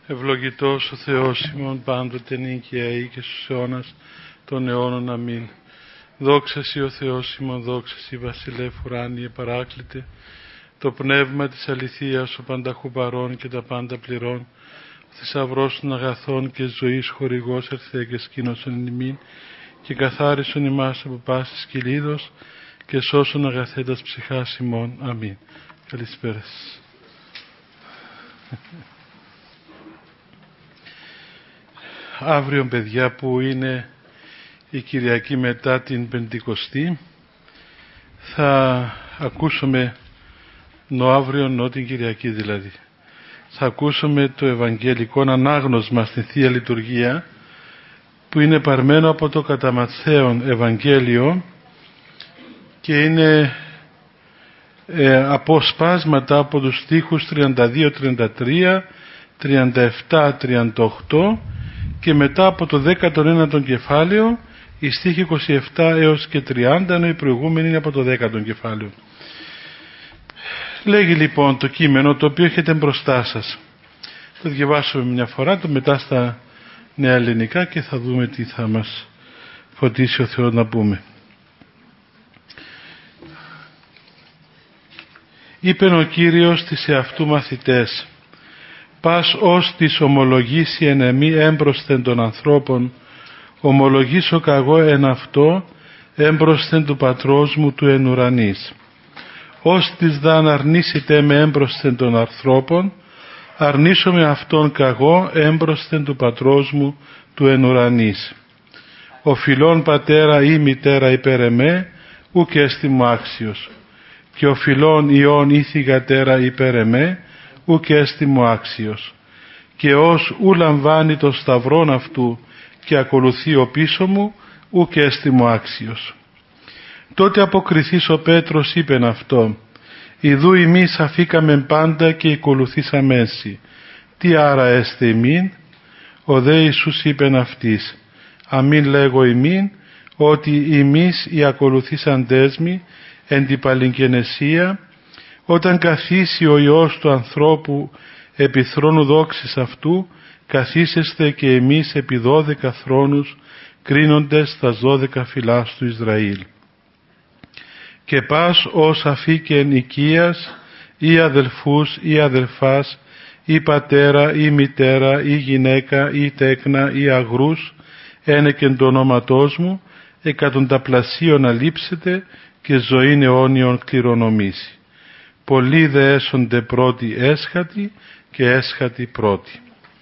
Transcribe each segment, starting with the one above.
Ευλογητός ο Θεός ημών πάντοτε νικαίη και στους αιώνας των αιώνων. Αμήν. Δόξα Σοι ο Θεός ημών, δόξα Σοι Βασιλεύ ουράνιε παράκλητε, το πνεύμα της αληθείας ο πανταχού παρών και τα πάντα πληρών, ο θησαυρός των αγαθών και ζωής χορηγός ερθέ και σκήνωσον ημίν και καθάρισον ημάς από πάσης κυλίδος και σώσον αγαθέντας ψυχάς ημών. Αμήν. Καλησπέρα σας. Αύριο, παιδιά, που είναι η Κυριακή μετά την Πεντηκοστή, θα ακούσουμε αύριο την Κυριακή δηλαδή, θα ακούσουμε το Ευαγγελικό ανάγνωσμα στη Θεία Λειτουργία, που είναι παρμένο από το κατά Ματθαίον Ευαγγέλιο και είναι αποσπάσματα από τους στίχους 32-33, 37-38 και μετά από το 19ο κεφάλαιο η στίχη 27 έως και 30, ενώ η προηγούμενη είναι από το 10ο κεφάλαιο. Λέγει λοιπόν το κείμενο το οποίο έχετε μπροστά σας. Το διαβάσουμε μια φορά, το μετά στα νέα ελληνικά και θα δούμε τι θα μας φωτίσει ο Θεός να πούμε. Είπεν ο Κύριος της εαυτού μαθητές: «Πας ως της ομολογήσει εν εμή έμπροσθεν των ανθρώπων, ομολογήσω καγώ εν αυτό έμπροσθεν του Πατρός μου του εν ουρανής. Ως της δαν αρνήσετε με έμπροσθεν των ανθρώπων, αρνήσομαι αυτόν καγώ έμπροσθεν του Πατρός μου του εν ουρανής. Ο φιλών πατέρα ή μητέρα υπέρ εμέ, ουκ έστι μου άξιος. Και ο φιλών ιών ή θυγατέρα υπέρ εμέ, ουκ έστι μου άξιος. Και ως ου λαμβάνει το σταυρόν αυτού και ακολουθεί ο πίσω μου, ουκ έστι μου άξιος». Τότε αποκριθείς ο Πέτρος είπεν αυτό: «Ιδού ημείς αφήκαμεν πάντα και ακολουθήσαμε έσυ. Τι άρα έστε ημίν?» Ο δε Ιησούς είπεν αυτής: «Αμήν λέγω ημίν, ότι ημείς οι ακολουθήσαντές μοι εν την παλιγγενεσία, όταν καθίσει ο Υιός του ανθρώπου επί θρόνου δόξης αυτού, καθίσεστε και εμείς επί 12 θρόνους, κρίνοντες τας 12 φυλάς του Ισραήλ. Και πας ως αφήκεν οικίας, ή αδελφούς, ή αδελφάς, ή πατέρα, ή μητέρα, ή γυναίκα, ή τέκνα, ή αγρούς, ένεκεν το ονόματός μου, εκατονταπλασίων αλείψετε και ζωήν αιώνιον κληρονομήσει. Πολλοί δε έσονται πρώτοι έσχατοι και έσχατοι πρώτοι».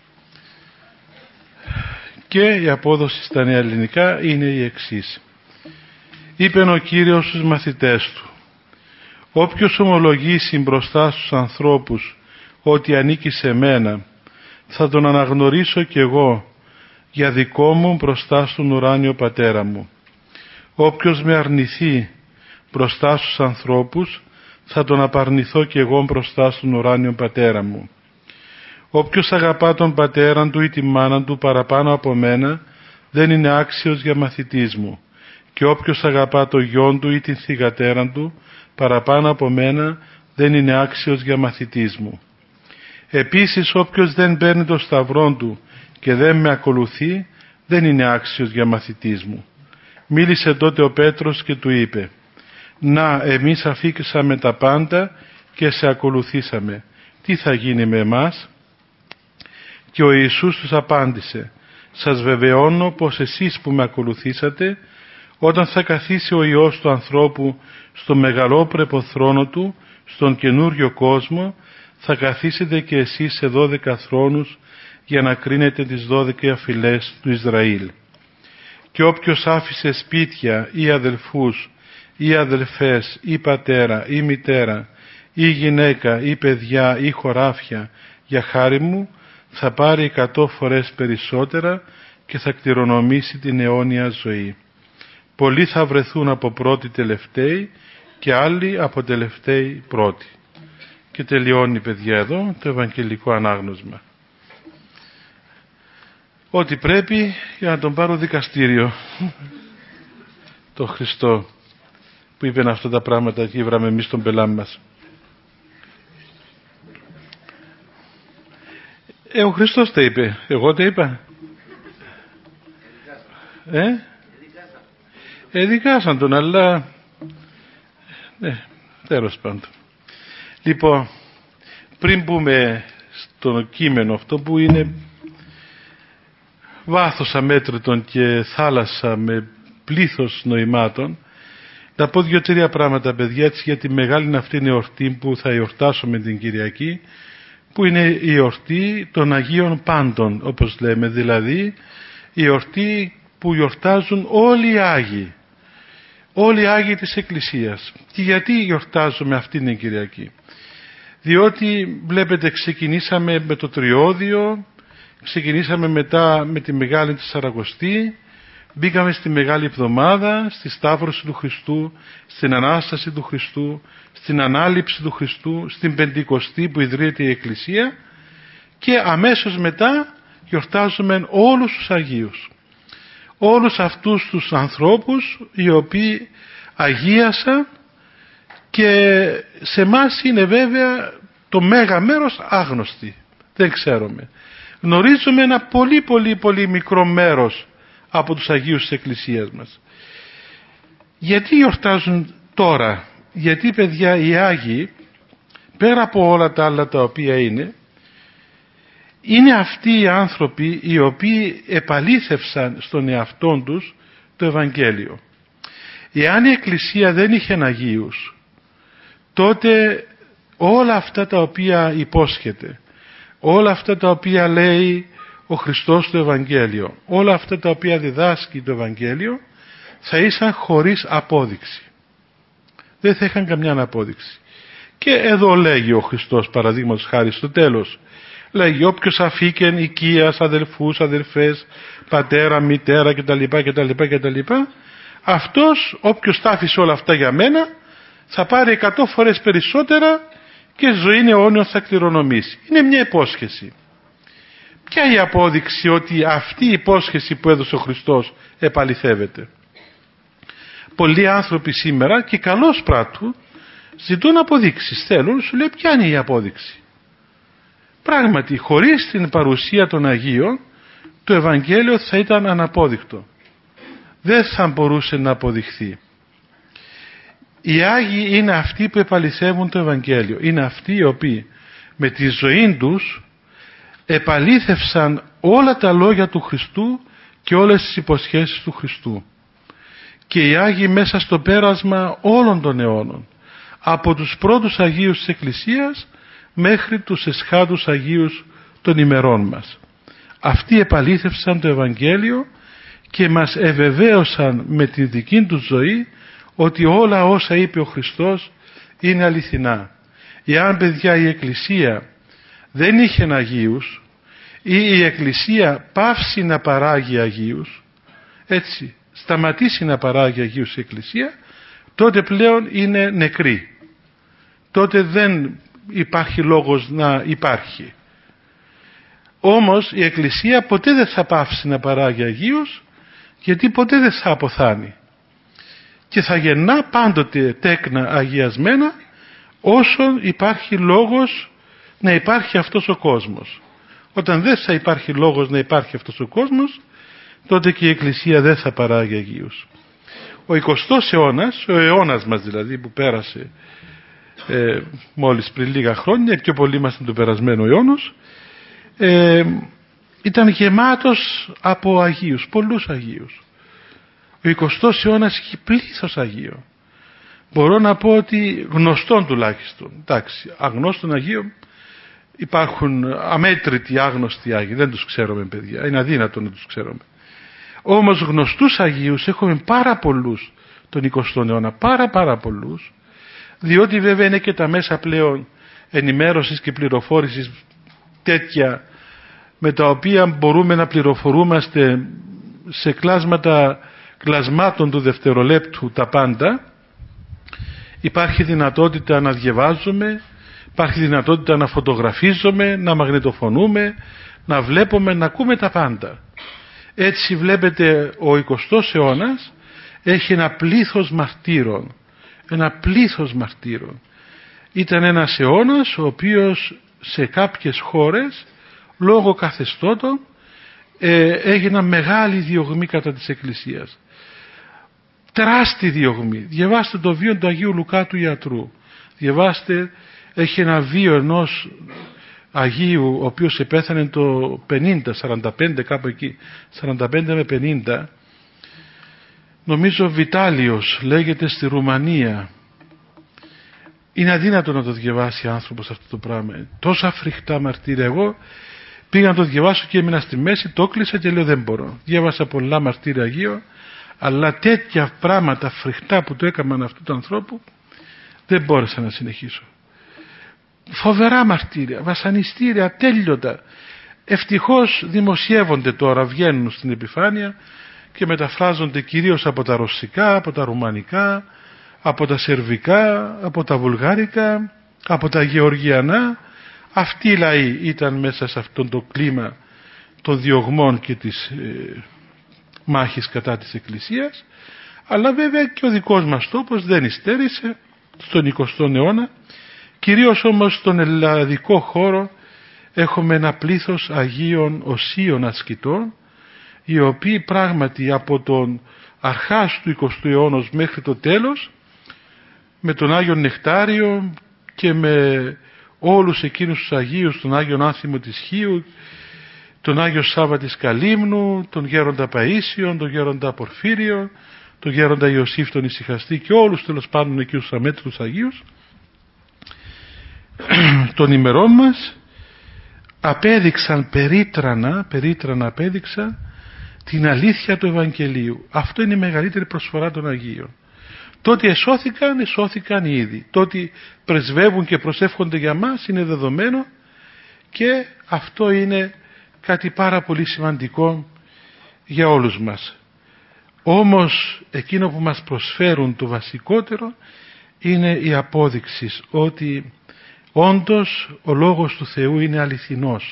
Και η απόδοση στα νέα ελληνικά είναι η εξής. Είπεν ο Κύριος στους μαθητές του: «Όποιος ομολογήσει μπροστά στους ανθρώπους ότι ανήκει σε μένα, θα τον αναγνωρίσω κι εγώ για δικό μου μπροστά στον ουράνιο Πατέρα μου. Όποιος με αρνηθεί μπροστά στους ανθρώπους, θα τον απαρνηθώ κι εγώ μπροστά στον ουράνιο Πατέρα μου. Όποιος αγαπά τον πατέραν του ή τη μάνα του παραπάνω από μένα, δεν είναι άξιος για μαθητής μου. Και όποιος αγαπά το γιον του ή την θυγατέραν του παραπάνω από μένα, δεν είναι άξιος για μαθητής μου. Επίσης όποιος δεν παίρνει το σταυρόν του και δεν με ακολουθεί, δεν είναι άξιος για μαθητής μου». Μίλησε τότε ο Πέτρος και του είπε: «Να, εμείς αφήκησαμε τα πάντα και σε ακολουθήσαμε. Τι θα γίνει με εμάς?» Και ο Ιησούς τους απάντησε: «Σας βεβαιώνω πως εσείς που με ακολουθήσατε, όταν θα καθίσει ο Υιός του ανθρώπου στο μεγαλόπρεπο θρόνο του, στον καινούριο κόσμο, θα καθίσετε και εσείς σε 12 θρόνους για να κρίνετε τις 12 φυλές του Ισραήλ. Και όποιος άφησε σπίτια ή αδελφούς ή αδελφές ή πατέρα ή μητέρα ή γυναίκα ή παιδιά ή χωράφια για χάρη μου, θα πάρει 100 φορές περισσότερα και θα κληρονομήσει την αιώνια ζωή. Πολλοί θα βρεθούν από πρώτοι τελευταίοι και άλλοι από τελευταίοι πρώτοι». Και τελειώνει, παιδιά, εδώ το Ευαγγελικό ανάγνωσμα. Ό,τι πρέπει για να τον πάρω δικαστήριο. Το Χριστό που είπε αυτά τα πράγματα και ήβραμε εμείς τον πελάμ μας. Ο Χριστός τα είπε. Εγώ τα είπα. Εδικάσαν τον, αλλά τέλος πάντων. Λοιπόν, πριν μπούμε στο κείμενο αυτό που είναι βάθος αμέτρητον και θάλασσα με πλήθος νοημάτων, να πω 2-3 πράγματα, παιδιά, έτσι, για τη μεγάλη αυτή εορτή που θα εορτάσουμε την Κυριακή, που είναι η εορτή των Αγίων Πάντων, όπως λέμε, δηλαδή η εορτή που γιορτάζουν όλοι οι Άγιοι, όλοι οι Άγιοι της Εκκλησίας. Και γιατί γιορτάζουμε αυτήν την Κυριακή? Διότι βλέπετε, ξεκινήσαμε με το Τριώδιο, ξεκινήσαμε μετά με τη Μεγάλη Τεσσαρακοστή, μπήκαμε στη Μεγάλη Εβδομάδα, στη Σταύρωση του Χριστού, στην Ανάσταση του Χριστού, στην Ανάληψη του Χριστού, στην Πεντηκοστή που ιδρύεται η Εκκλησία, και αμέσως μετά γιορτάζουμε όλους τους Αγίους. Όλους αυτούς τους ανθρώπους οι οποίοι αγίασαν, και σε εμάς είναι βέβαια το μέγα μέρος άγνωστοι. Δεν ξέρουμε. Γνωρίζουμε ένα πολύ μικρό μέρος από τους Αγίους της Εκκλησίας μας. Γιατί γιορτάζουν τώρα? Γιατί, παιδιά, οι Άγιοι, πέρα από όλα τα άλλα τα οποία είναι αυτοί οι άνθρωποι οι οποίοι επαλήθευσαν στον εαυτόν τους το Ευαγγέλιο. Εάν η Εκκλησία δεν είχε Αγίους, τότε όλα αυτά τα οποία υπόσχεται, όλα αυτά τα οποία λέει ο Χριστός στο Ευαγγέλιο, όλα αυτά τα οποία διδάσκει το Ευαγγέλιο, θα ήσαν χωρίς απόδειξη. Δεν θα είχαν καμιά απόδειξη. Και εδώ λέγει ο Χριστός, παραδείγματος χάρη, στο τέλος, λέγει: όποιος αφήκεν οικίας, αδελφούς, αδελφές, πατέρα, μητέρα κτλ, αυτός, όποιος τα άφησε όλα αυτά για μένα, θα πάρει 100 φορές περισσότερα και ζωή αιώνιον θα κληρονομήσει. Είναι μια υπόσχεση. Ποια η απόδειξη ότι αυτή η υπόσχεση που έδωσε ο Χριστός επαληθεύεται? Πολλοί άνθρωποι σήμερα, και καλώς πράττουν, ζητούν αποδείξεις. Θέλουν, σου λέει, ποια είναι η απόδειξη? Πράγματι, χωρίς την παρουσία των Αγίων, το Ευαγγέλιο θα ήταν αναπόδεικτο. Δεν θα μπορούσε να αποδειχθεί. Οι Άγιοι είναι αυτοί που επαληθεύουν το Ευαγγέλιο. Είναι αυτοί οι οποίοι με τη ζωή τους επαλήθευσαν όλα τα λόγια του Χριστού και όλες τις υποσχέσεις του Χριστού. Και οι Άγιοι μέσα στο πέρασμα όλων των αιώνων, από τους πρώτους Αγίους της Εκκλησίας μέχρι τους εσχάτους Αγίους των ημερών μας, αυτοί επαλήθευσαν το Ευαγγέλιο και μας ευεβαίωσαν με τη δική τους ζωή ότι όλα όσα είπε ο Χριστός είναι αληθινά. Εάν, παιδιά, η Εκκλησία δεν είχε Αγίους, ή η Εκκλησία πάυσει να παράγει Αγίους, έτσι σταματήσει να παράγει Αγίους η Εκκλησία, τότε πλέον είναι νεκρή. Τότε δεν υπάρχει λόγος να υπάρχει. Όμως η Εκκλησία ποτέ δεν θα πάυσει να παράγει Αγίους, γιατί ποτέ δεν θα αποθάνει. Και θα γεννά πάντοτε τέκνα αγιασμένα όσο υπάρχει λόγος να υπάρχει αυτός ο κόσμος. Όταν δεν θα υπάρχει λόγος να υπάρχει αυτός ο κόσμος, τότε και η Εκκλησία δεν θα παράγει Αγίους. Ο 20ος αιώνας, ο αιώνας μας δηλαδή που πέρασε μόλις πριν λίγα χρόνια, πιο πολύ είμαστε το περασμένο αιώνος, ήταν γεμάτος από Αγίους, πολλούς Αγίους. Ο 20ος αιώνας έχει πλήθος Αγίων. Μπορώ να πω ότι γνωστών τουλάχιστον. Εντάξει, αγνώστων Αγίων υπάρχουν αμέτρητοι άγνωστοι Άγιοι, δεν τους ξέρουμε, παιδιά, είναι αδύνατο να τους ξέρουμε. Όμως γνωστούς Αγίους έχουμε πάρα πολλούς τον 20ο αιώνα, πάρα πολλούς, διότι βέβαια είναι και τα μέσα πλέον ενημέρωσης και πληροφόρησης τέτοια, με τα οποία μπορούμε να πληροφορούμαστε σε κλασμάτων του δευτερολέπτου τα πάντα. Υπάρχει δυνατότητα να διαβάζουμε, υπάρχει δυνατότητα να φωτογραφίζουμε, να μαγνητοφωνούμε, να βλέπουμε, να ακούμε τα πάντα. Έτσι βλέπετε ο 20ος αιώνας έχει ένα πλήθος μαρτύρων. Ένα πλήθος μαρτύρων. Ήταν ένας αιώνας ο οποίος σε κάποιες χώρες λόγω καθεστώτων έγιναν μεγάλη διωγμή κατά της Εκκλησίας. Τεράστια διωγμή. Διαβάστε το βίο του Αγίου Λουκά του Ιατρού. Διαβάστε, έχει ένα βίο ενός Αγίου ο οποίος επέθανε το 50, 45 κάπου εκεί, 45 με 50, νομίζω Βιτάλιος λέγεται, στη Ρουμανία. Είναι αδύνατο να το διαβάσει άνθρωπος αυτό το πράγμα. Τόσα φρικτά μαρτύρια. Εγώ πήγα να το διαβάσω και έμεινα στη μέση, το κλείσα και λέω δεν μπορώ. Διάβασα πολλά μαρτύρια Αγίου, αλλά τέτοια πράγματα φρικτά που το έκαναν αυτού του ανθρώπου δεν μπόρεσα να συνεχίσω. Φοβερά μαρτύρια, βασανιστήρια, ατέλειωτα. Ευτυχώς δημοσιεύονται τώρα, βγαίνουν στην επιφάνεια και μεταφράζονται κυρίως από τα ρωσικά, από τα ρουμανικά, από τα σερβικά, από τα βουλγάρικα, από τα γεωργιανά. Αυτοί οι λαοί ήταν μέσα σε αυτό το κλίμα των διωγμών και της μάχης κατά της Εκκλησίας, αλλά βέβαια και ο δικός μας τόπος δεν υστέρησε στον 20ο αιώνα. Κυρίως όμως στον ελλαδικό χώρο έχουμε ένα πλήθος Αγίων Οσίων ασκητών, οι οποίοι πράγματι από τον αρχάς του 20ου αιώνα μέχρι το τέλος, με τον Άγιον Νεκτάριο και με όλους εκείνους τους Αγίους, τον Άγιον Άνθιμο της Χίου, τον Άγιο Σάββα της Καλύμνου, τον Γέροντα Παΐσιον, τον Γέροντα Πορφύριο, τον Γέροντα Ιωσήφ τον Ησυχαστή και όλους τέλος πάντων εκείνους τους αμέτρητους Αγίους των ημερών μας, απέδειξαν περίτρανα απέδειξαν την αλήθεια του Ευαγγελίου. Αυτό είναι η μεγαλύτερη προσφορά των Αγίων. Το ότι εσώθηκαν ήδη. Το ότι πρεσβεύουν και προσεύχονται για μας είναι δεδομένο, και αυτό είναι κάτι πάρα πολύ σημαντικό για όλους μας. Όμως εκείνο που μας προσφέρουν το βασικότερο είναι η απόδειξη ότι όντως ο Λόγος του Θεού είναι αληθινός.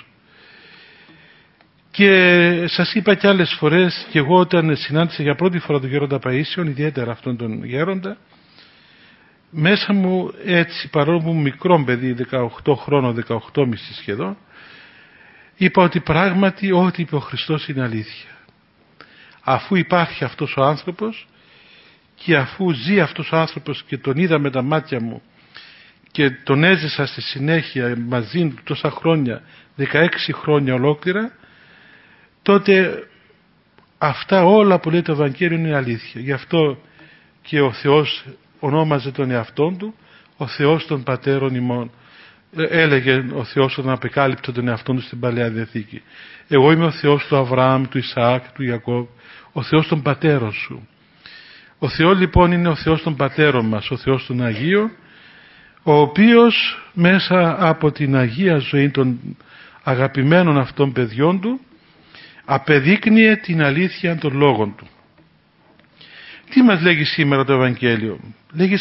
Και σας είπα και άλλες φορές, και εγώ όταν συνάντησα για πρώτη φορά τον Γέροντα Παΐσιον, ιδιαίτερα αυτόν τον Γέροντα, μέσα μου έτσι, παρόλο που μικρό παιδί, 18 χρόνων, 18,5 σχεδόν, είπα ότι πράγματι ό,τι είπε ο Χριστός είναι αλήθεια. Αφού υπάρχει αυτός ο άνθρωπος και αφού ζει αυτός ο άνθρωπος και τον είδα με τα μάτια μου και τον έζησα στη συνέχεια μαζί του τόσα χρόνια, 16 χρόνια ολόκληρα, τότε αυτά όλα που λέει το Ευαγγέλιο είναι αλήθεια. Γι' αυτό και ο Θεός ονόμαζε τον εαυτόν του ο Θεός των πατέρων ημών. Έλεγε ο Θεός όταν απεκάλυπτε τον εαυτόν του στην Παλαιά Διαθήκη: εγώ είμαι ο Θεός του Αβραάμ, του Ισαάκ, του Ιακώβ, ο Θεός των πατέρων σου. Ο Θεός λοιπόν είναι ο Θεός των πατέρων μας, ο Θεός των Αγίων, ο οποίος μέσα από την Αγία ζωή των αγαπημένων αυτών παιδιών του απεδείκνυε την αλήθεια των λόγων του. Τι μας λέγει σήμερα το Ευαγγέλιο? Λέγει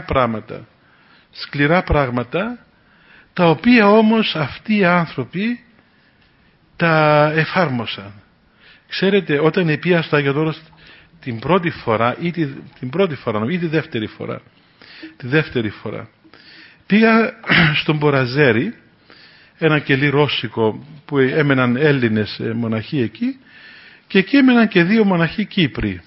σκληρά πράγματα, τα οποία όμως αυτοί οι άνθρωποι τα εφάρμοσαν. Ξέρετε, όταν πήγα στο Άγιον Όρος την πρώτη φορά ή τη δεύτερη φορά, πήγα στον Μποραζέρι, ένα κελί ρώσικο που έμεναν Έλληνες μοναχοί εκεί, και εκεί έμεναν και 2 μοναχοί Κύπροι.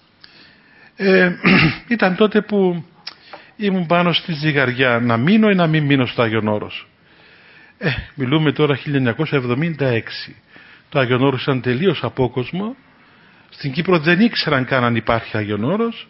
Ήταν τότε που ήμουν πάνω στη ζυγαριά να μείνω ή να μην μείνω στο Άγιον Όρος. Μιλούμε τώρα 1976. Το Άγιον Όρος ήταν τελείως απόκοσμο. Στην Κύπρο δεν ήξεραν καν αν υπάρχει Άγιον Όρος.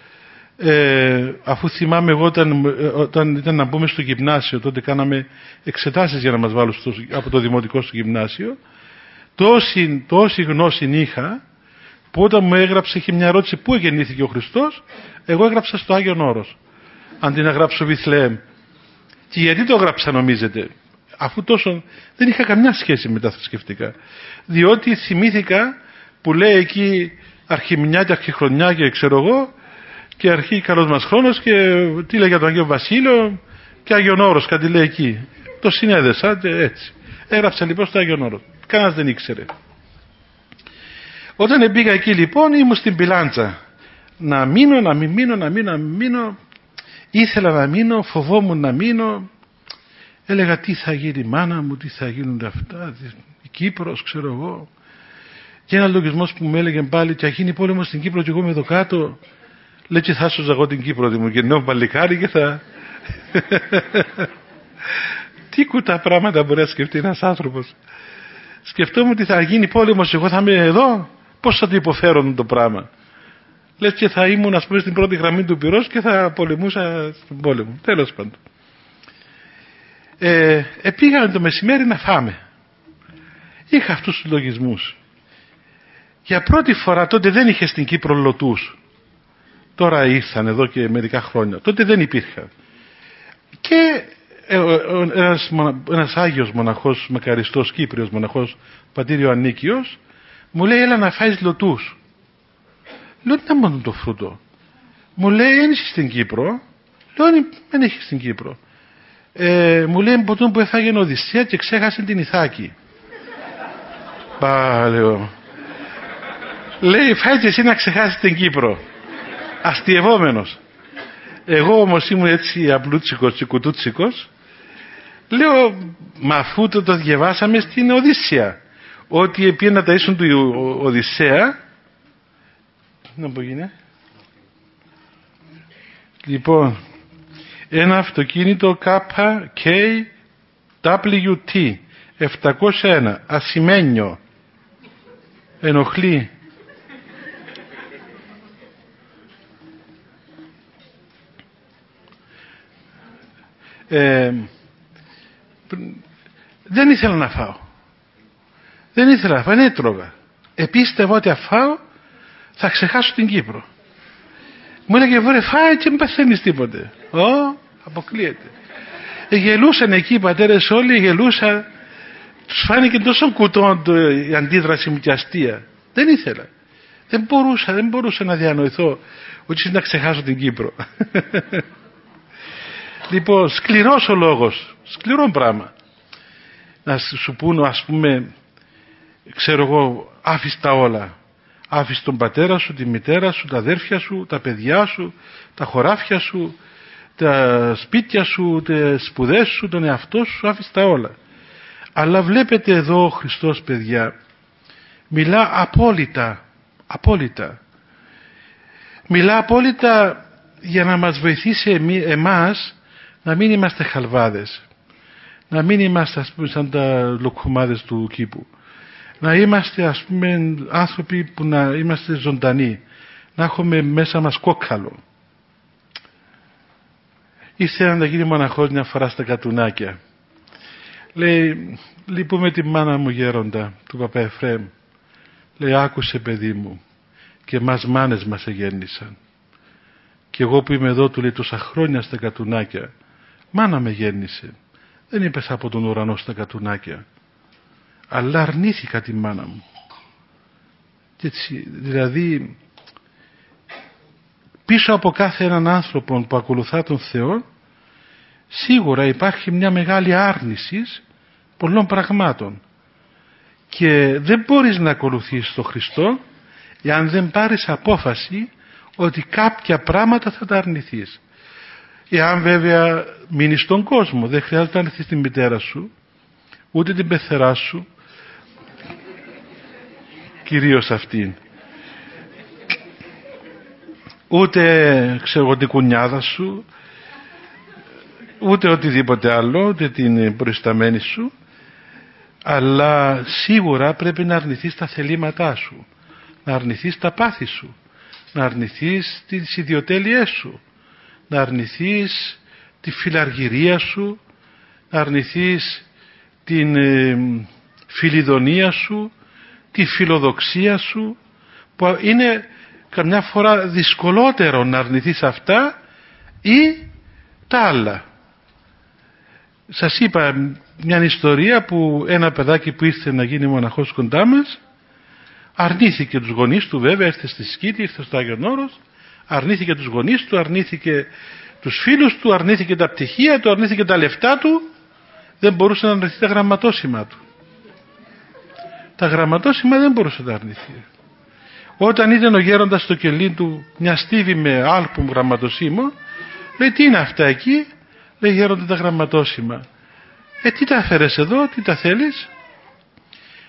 Αφού θυμάμαι εγώ όταν ήταν να μπούμε στο γυμνάσιο, τότε κάναμε εξετάσεις για να μας βάλουν από το δημοτικό στο γυμνάσιο, τόση γνώση είχα που όταν μου έγραψε, είχε μια ερώτηση πού γεννήθηκε ο Χριστός, εγώ έγραψα στο Άγιον Όρος αντί να γράψω Βιθλεέμ. Και γιατί το έγραψα νομίζετε? Αφού τόσο δεν είχα καμιά σχέση με τα θρησκευτικά, διότι θυμήθηκα που λέει εκεί αρχιμηνιά και αρχιχρονιά και ξέρω εγώ, και αρχή καλός μας χρόνος, και τι λέει για τον Αγίο Βασίλειο και Άγιον Όρος, κάτι λέει εκεί. Το συνέδεσα έτσι. Έγραψα λοιπόν στο Άγιον Όρος. Κανένας δεν ήξερε. Όταν πήγα εκεί λοιπόν ήμουν στην πιλάντσα. Να μείνω, να μην μείνω. Ήθελα να μείνω, φοβόμουν να μείνω. Έλεγα τι θα γίνει η μάνα μου, τι θα γίνουν αυτά. Κύπρος, ξέρω εγώ. Και ένα λογισμός που μου έλεγε πάλι, και γίνει πόλεμος στην Κύπρο και εγώ είμαι εδώ κάτω. Λέει, και θα σώζα εγώ την Κύπρο, μου γενναιό παλικάρι και θα... Τι κουτά πράγματα μπορεί να σκεφτεί ένας άνθρωπος. Σκεφτόμουν ότι θα γίνει πόλεμος και εγώ θα είμαι εδώ. Πώς θα το υποφέρω το πράγμα. Λες και θα ήμουν, ας πούμε, στην πρώτη γραμμή του πυρός και θα πολεμούσα στον πόλεμο. Τέλος πάντων. Πήγαμε το μεσημέρι να φάμε. Είχα αυτούς τους λογισμούς. Για πρώτη φορά, τότε δεν είχε στην Κύπρο λωτούς. Τώρα ήρθαν εδώ και μερικά χρόνια. Τότε δεν υπήρχαν. Και ένας Άγιος μοναχός, μακαριστός Κύπριος μοναχός, πατήρ Ιωαννίκιος, μου λέει, έλα να φάεις λωτούς. Λέω, τι να μόνο το φρούτο. Μου λέει, δεν είσαι στην Κύπρο. Λέω, δεν έχει στην Κύπρο. Μου λέει, ποτέ που έφαγε Οδυσσέα και ξέχασε την Ιθάκη. Λέω. Λέει, φάει και εσύ να ξεχάσεις την Κύπρο. Αστειευόμενος. Εγώ όμως ήμουν έτσι απλούτσικος και κουτούτσικος. Λέω, μα αφού το διαβάσαμε στην Οδύσσια, ότι πήγε να ταΐσουν του Οδυσσέα. Να πω γίνει. Λοιπόν, ένα αυτοκίνητο KKWT 701 ασημένιο, ενοχλεί. Δεν ήθελα να φάω. Δεν έτρωγα. Επίστευα ότι αφάω θα ξεχάσω την Κύπρο. Μου έλεγε, βρε φάει και μην παθαίνεις τίποτε. Αποκλείεται. Γελούσαν εκεί οι πατέρες όλοι, γελούσαν. Τους φάνηκε τόσο κουτό η αντίδραση μου και αστεία. Δεν ήθελα. Δεν μπορούσα να διανοηθώ ότι να ξεχάσω την Κύπρο. Λοιπόν, σκληρός ο λόγος. Σκληρό πράγμα. Να σου πούνε, ας πούμε, ξέρω εγώ, άφησε τα όλα. Άφησε τον πατέρα σου, τη μητέρα σου, τα αδέρφια σου, τα παιδιά σου, τα χωράφια σου, τα σπίτια σου, τις σπουδές σου, τον εαυτό σου, άφησε τα όλα. Αλλά βλέπετε εδώ ο Χριστός, παιδιά, μιλά απόλυτα. Μιλά απόλυτα για να μας βοηθήσει εμάς να μην είμαστε χαλβάδες. Να μην είμαστε, ας πούμε, σαν τα λοκκουμάδες του κήπου. Να είμαστε, ας πούμε, άνθρωποι που να είμαστε ζωντανοί. Να έχουμε μέσα μας κόκκαλο. Ήθελα να γίνει μοναχός μια φορά στα Κατουνάκια. Λέει, λυπούμε τη μάνα μου γέροντα, του παπά Εφραίμ. Λέει, άκουσε παιδί μου, και μας μάνες μας εγέννησαν. Και εγώ που είμαι εδώ, του λέει, τόσα χρόνια στα Κατουνάκια, μάνα με γέννησε. Δεν είπες από τον ουρανό στα Κατουνάκια. Αλλά αρνήθηκα τη μάνα μου. Και έτσι, δηλαδή, πίσω από κάθε έναν άνθρωπο που ακολουθά τον Θεό, σίγουρα υπάρχει μια μεγάλη άρνηση πολλών πραγμάτων. Και δεν μπορείς να ακολουθήσεις τον Χριστό εάν δεν πάρεις απόφαση ότι κάποια πράγματα θα τα αρνηθείς. Εάν βέβαια μείνεις στον κόσμο, δεν χρειάζεται να αρνηθείς την μητέρα σου, ούτε την πεθερά σου, κυρίως αυτήν, ούτε ξέρω την κουνιάδα σου, ούτε οτιδήποτε άλλο, ούτε την προϊσταμένη σου, αλλά σίγουρα πρέπει να αρνηθείς τα θελήματά σου, να αρνηθείς τα πάθη σου, να αρνηθείς τις ιδιοτέλειές σου, να αρνηθείς τη φιλαργυρία σου, να αρνηθείς την φιλιδονία σου, τη φιλοδοξία σου, που είναι καμιά φορά δυσκολότερο να αρνηθείς αυτά ή τα άλλα. Σας είπα μια ιστορία που ένα παιδάκι που ήρθε να γίνει μοναχός κοντά μας αρνήθηκε τους γονείς του, βέβαια ήρθε στη Σκήτη, ήρθε στο Άγιον Όρος, αρνήθηκε τους γονείς του, αρνήθηκε τους φίλους του, αρνήθηκε τα πτυχία του, αρνήθηκε τα λεφτά του, δεν μπορούσε να αρνηθεί τα γραμματόσημα του. Τα γραμματόσημα δεν μπορούσε να τα αρνηθεί. Όταν είδε ο γέροντας στο κελί του μια στίβη με άλπουμ γραμματοσύμων, λέει, τι είναι αυτά εκεί? Λέει, γέροντα, τα γραμματόσημα. Τι τα έφερες εδώ, τι τα θέλεις?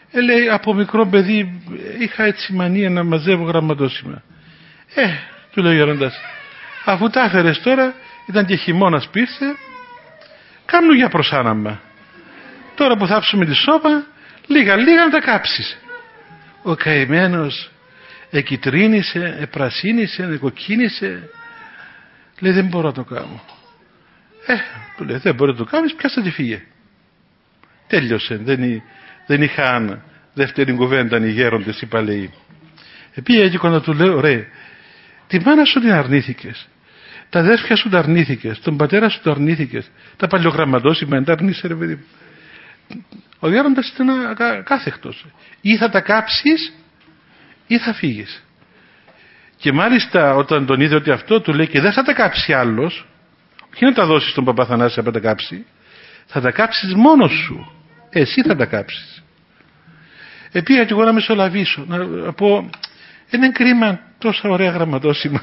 Λέει, από μικρό παιδί είχα έτσι μανία να μαζεύω γραμματόσημα. Του λέει ο γέροντας, αφού τα έφερες τώρα, ήταν και χειμώνας πήρθε, κάμνου για προσάναμα. Τώρα που θα ψούμε τη σόπα, λίγα να τα κάψεις. Ο καημένος εκιτρίνησε, επρασίνησε, εκοκκίνησε. Λέει, δεν μπορώ να το κάνω. Του λέει, δεν μπορεί να το κάνεις, πιάστα και φύγε. Τέλειωσε, δεν είχαν δεύτερη κουβέντα οι γέροντες, οι παλαιοί. Πήγε και κοντά του λέω, ρε, τη μάνα σου την αρνήθηκες, τα αδέρφια σου τα αρνήθηκες, τον πατέρα σου τα αρνήθηκες, τα παλιογραμματόσημα δεν τα αρνείσαι, ρε παιδί. Ο γέροντας ήταν κάθεκτος. Ή θα τα κάψεις ή θα φύγεις. Και μάλιστα όταν τον είδε ότι αυτό, του λέει, και δεν θα τα κάψει άλλος, όχι να τα δώσεις στον Παπαθανάση να τα κάψει, θα τα κάψεις μόνος σου. Εσύ θα τα κάψεις. Πήγα και εγώ να μεσολαβήσω, να πω, είναι κρίμα τόσα ωραία γραμματόσημα.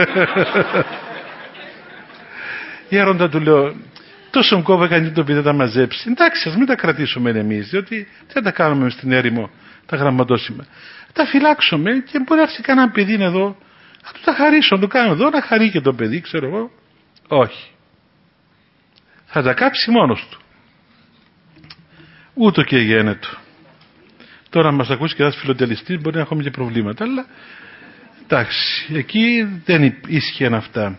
Γέροντα, του λέω, τόσο κόβω έκανε το παιδί να τα μαζέψει. Εντάξει, ας μην τα κρατήσουμε εμείς, διότι δεν τα κάνουμε στην έρημο τα γραμματόσημα. Τα φυλάξουμε και μπορεί να έρθει κανένα παιδί εδώ, θα του τα χαρίσω, να το κάνω εδώ, να χαρεί και το παιδί, ξέρω εγώ. Όχι. Θα τα κάψει μόνος του. Ούτω και γένετο. Τώρα αν μας ακούσει και ένας φιλοτελιστής μπορεί να έχουμε και προβλήματα, αλλά εντάξει, εκεί δεν ίσχυαν αυτά.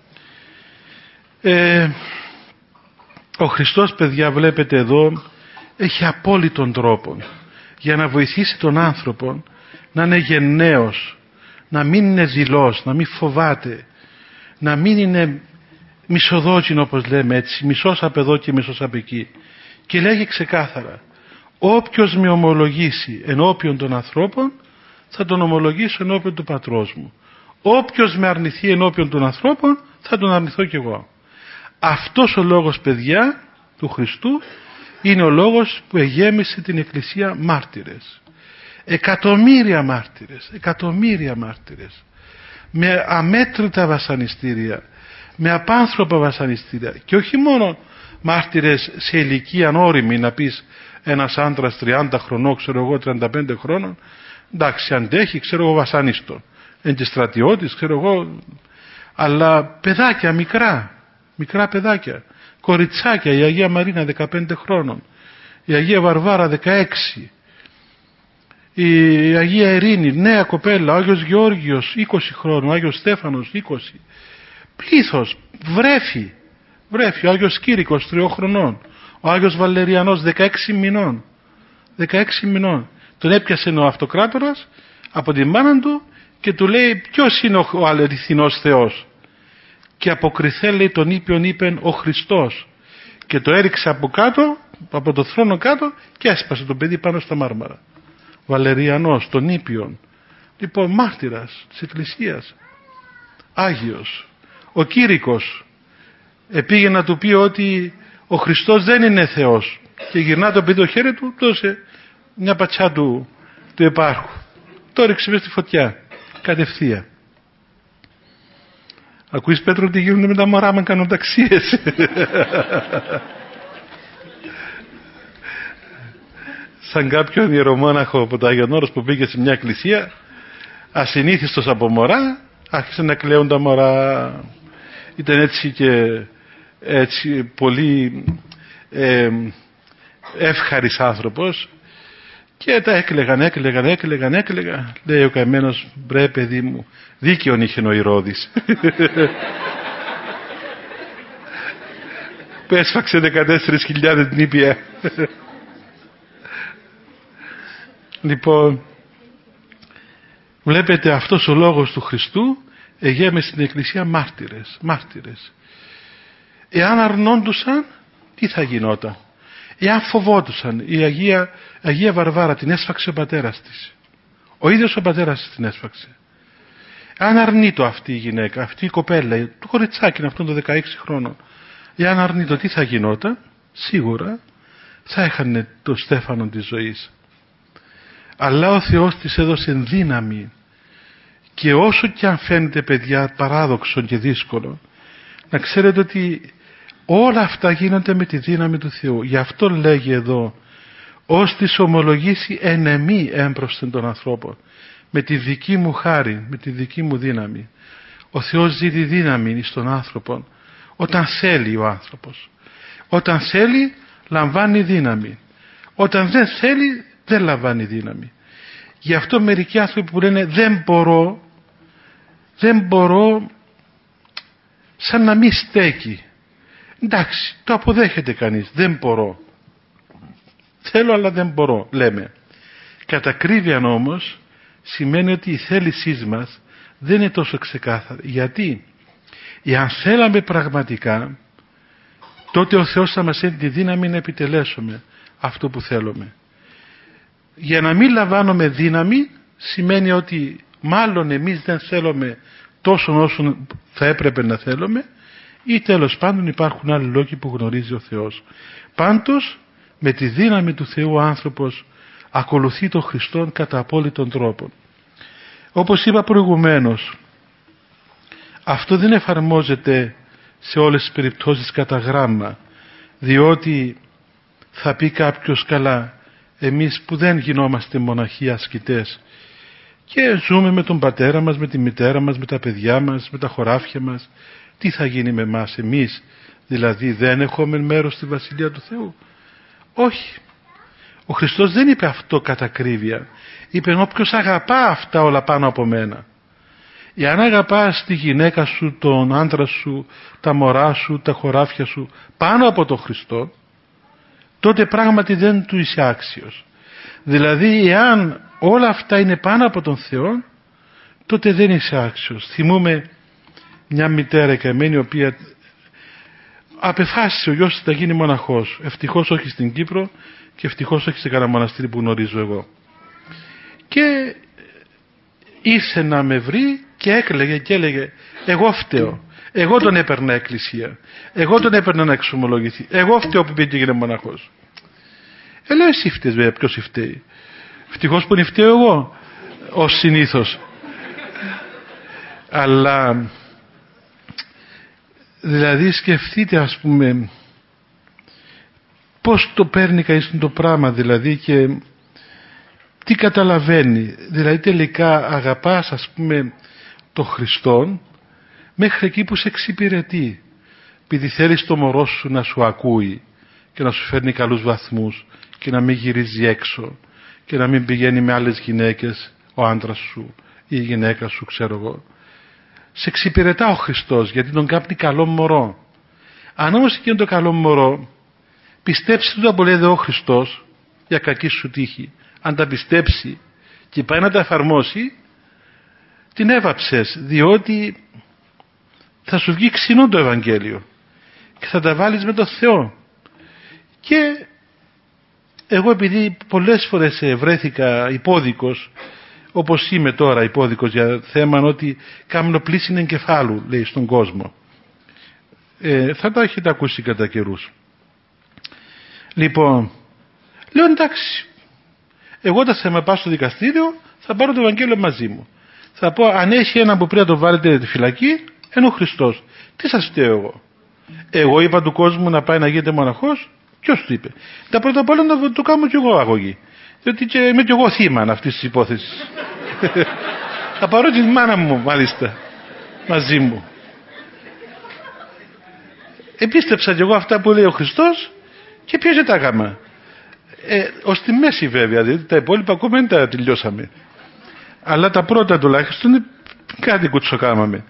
Ο Χριστός, παιδιά, βλέπετε εδώ, έχει απόλυτον τρόπο για να βοηθήσει τον άνθρωπο να είναι γενναίος, να μην είναι δειλός, να μην φοβάται, να μην είναι μισοδόκινο, όπως λέμε έτσι, μισός απ' εδώ και μισός απ' εκεί. Και λέγει ξεκάθαρα, όποιος με ομολογήσει ενώπιον των ανθρώπων, θα τον ομολογήσω ενώπιον του πατρός μου. Όποιος με αρνηθεί ενώπιον των ανθρώπων, θα τον αρνηθώ κι εγώ. Αυτός ο λόγος, παιδιά, του Χριστού είναι ο λόγος που εγέμισε την Εκκλησία μάρτυρες. Εκατομμύρια μάρτυρες, με αμέτρητα βασανιστήρια, με απάνθρωπα βασανιστήρια, και όχι μόνο μάρτυρες σε ηλικία όριμη, να πεις ένας άντρας 30 χρονών, ξέρω εγώ 35 χρόνων, εντάξει, αντέχει, ξέρω εγώ, βασανίστων, είναι και στρατιώτης, ξέρω εγώ, αλλά παιδάκια μικρά παιδάκια, κοριτσάκια, η Αγία Μαρίνα 15 χρόνων, η Αγία Βαρβάρα 16, η Αγία Ειρήνη, νέα κοπέλα, ο Άγιος Γεώργιος 20 χρόνων, ο Άγιος Στέφανος 20, πλήθος, βρέφη, ο Άγιος Κήρυκος 3 χρονών, ο Άγιος Βαλεριανός 16 μηνών. Τον έπιασε ο αυτοκράτορας από την μάνα του και του λέει, ποιος είναι ο αληθινός Θεός? Και αποκριθέ, λέει, τον ήπιον είπεν ο Χριστός, και το έριξε από κάτω, από το θρόνο κάτω, και έσπασε το παιδί πάνω στα μάρμαρα. Βαλεριανός, τον ήπιον, λοιπόν, μάρτυρας της Εκκλησίας, Άγιος. Ο Κήρυκος πήγε να του πει ότι ο Χριστός δεν είναι Θεός, και γυρνά το παιδί το χέρι του, δώσε μια πατσιά του επάρχου, το ρίξε μες στη φωτιά κατευθείαν. Ακούεις, Πέτρο, τι γίνονται με τα μωρά με κανονταξίες? Σαν κάποιον ιερομόναχο από το Άγιον Όρος που πήγε σε μια εκκλησία, ασυνήθιστος από μωρά, άρχισε να κλαίουν τα μωρά. Ήταν έτσι και έτσι πολύ εύχαρης άνθρωπος, και τα έκλαιγαν. Λέει ο καημένος, μπρε παιδί μου, δίκαιον είχε ο Ηρώδης που έσφαξε 14.000 νήπια. Λοιπόν, βλέπετε, αυτός ο λόγος του Χριστού εγέμεσε στην Εκκλησία μάρτυρες. Εάν αρνόντουσαν, τι θα γινόταν? Εάν φοβόντουσαν, η Αγία Βαρβάρα την έσφαξε ο πατέρας της, ο ίδιος ο πατέρας της την έσφαξε. Αν αρνείτο αυτή η γυναίκα, αυτή η κοπέλα, το κοριτσάκι αυτόν των 16 χρόνων, εάν αρνείτο, τι θα γινόταν? Σίγουρα θα έχανε το στέφανο της ζωής. Αλλά ο Θεός της έδωσε δύναμη, και όσο και αν φαίνεται, παιδιά, παράδοξο και δύσκολο, να ξέρετε ότι όλα αυτά γίνονται με τη δύναμη του Θεού. Γι' αυτό λέγει εδώ ως της ομολογήσει εν εμή έμπροσθεν των ανθρώπων, με τη δική μου χάρη, με τη δική μου δύναμη. Ο Θεός δίδει δύναμη στον άνθρωπο όταν θέλει ο άνθρωπος. Όταν θέλει λαμβάνει δύναμη. Όταν δεν θέλει δεν λαμβάνει δύναμη. Γι' αυτό μερικοί άνθρωποι που λένε δεν μπορώ, σαν να μην στέκει. Εντάξει, το αποδέχεται κανείς. Δεν μπορώ. Θέλω αλλά δεν μπορώ, λέμε. Κατά ακρίβεια όμως σημαίνει ότι η θέλησή μας δεν είναι τόσο ξεκάθαρη. Γιατί εάν θέλαμε πραγματικά, τότε ο Θεός θα μας δίνει τη δύναμη να επιτελέσουμε αυτό που θέλουμε. Για να μην λαμβάνουμε δύναμη σημαίνει ότι μάλλον εμείς δεν θέλουμε τόσο όσο θα έπρεπε να θέλουμε, ή τέλος πάντων υπάρχουν άλλοι λόγοι που γνωρίζει ο Θεός. Πάντως με τη δύναμη του Θεού ο άνθρωπος ακολουθεί τον Χριστόν κατά απόλυτον τρόπο. Όπως είπα προηγουμένως, αυτό δεν εφαρμόζεται σε όλες τις περιπτώσεις κατά γράμμα, διότι θα πει κάποιος, καλά, εμείς που δεν γινόμαστε μοναχοί ασκητές και ζούμε με τον πατέρα μας, με τη μητέρα μας, με τα παιδιά μας, με τα χωράφια μας, τι θα γίνει με εμάς? Εμείς δηλαδή δεν έχουμε μέρος στη Βασιλεία του Θεού? Όχι. Ο Χριστός δεν είπε αυτό κατά ακρίβεια. Είπε όποιος αγαπά αυτά όλα πάνω από μένα. Εάν αγαπάς τη γυναίκα σου, τον άντρα σου, τα μωρά σου, τα χωράφια σου πάνω από τον Χριστό, τότε πράγματι δεν του είσαι άξιος. Δηλαδή εάν όλα αυτά είναι πάνω από τον Θεό, τότε δεν είσαι άξιος. Θυμούμε μια μητέρα καημένη, η οποία απεφάσισε ο γιος της να γίνει μοναχός. Ευτυχώς όχι στην Κύπρο και ευτυχώς όχι σε κανένα μοναστήρι που γνωρίζω εγώ. Και ήρθε να με βρει και έκλαιγε και έλεγε, εγώ φταίω. Εγώ τον έπαιρνα εκκλησία. Εγώ τον έπαιρνα να εξομολογηθεί. Εγώ φταίω που πήγε και έγινε μοναχός. Λέω εσύ φταίς βέβαια, ποιος φταίει? Ευτυχώς που είναι φταίω εγώ, ως συνήθως. Αλλά δηλαδή σκεφτείτε, ας πούμε, πώς το παίρνει κανείς το πράγμα, δηλαδή, και τι καταλαβαίνει. Δηλαδή τελικά αγαπάς, ας πούμε, τον Χριστόν μέχρι εκεί που σε εξυπηρετεί, επειδή θέλεις το μωρό σου να σου ακούει και να σου φέρνει καλούς βαθμούς και να μην γυρίζει έξω και να μην πηγαίνει με άλλες γυναίκες, ο άντρας σου ή η γυναίκα σου, ξέρω εγώ. Σε εξυπηρετά ο Χριστός γιατί τον κάνει καλό μωρό. Αν όμως εκείνο το καλό μωρό πιστέψει το που λέει ο Χριστός για κακή σου τύχη, αν τα πιστέψει και πάει να τα εφαρμόσει, την έβαψες, διότι θα σου βγει ξινό το Ευαγγέλιο και θα τα βάλεις με το Θεό. Και εγώ, επειδή πολλές φορές βρέθηκα υπόδικος, όπως είμαι τώρα υπόδικος για θέμα ότι κάνω πλήση εγκεφάλου, λέει, στον κόσμο, θα τα έχετε ακούσει κατά καιρούς. Λοιπόν, λέω εντάξει, εγώ όταν θα με πάω στο δικαστήριο θα πάρω το Ευαγγέλιο μαζί μου. Θα πω, αν έχει έναν που πρέπει να το βάλετε τη φυλακή, είναι ο Χριστός. Τι σας φταίω εγώ? Εγώ είπα του κόσμου να πάει να γίνεται μοναχός? Ποιος του είπε? Τα πρώτα απ' όλα να το κάνω κι εγώ αγωγή, διότι και είμαι κι εγώ θύμα αυτής της υπόθεσης. Θα πάρω τη μάνα μου μάλιστα μαζί μου. Επίστεψα κι εγώ αυτά που λέει ο Χριστός και ποιος τα έκανα. Ως τη μέση βέβαια, δηλαδή τα υπόλοιπα ακόμα δεν τα τελειώσαμε. Αλλά τα πρώτα τουλάχιστον κάτι κουτσοκάμαμε.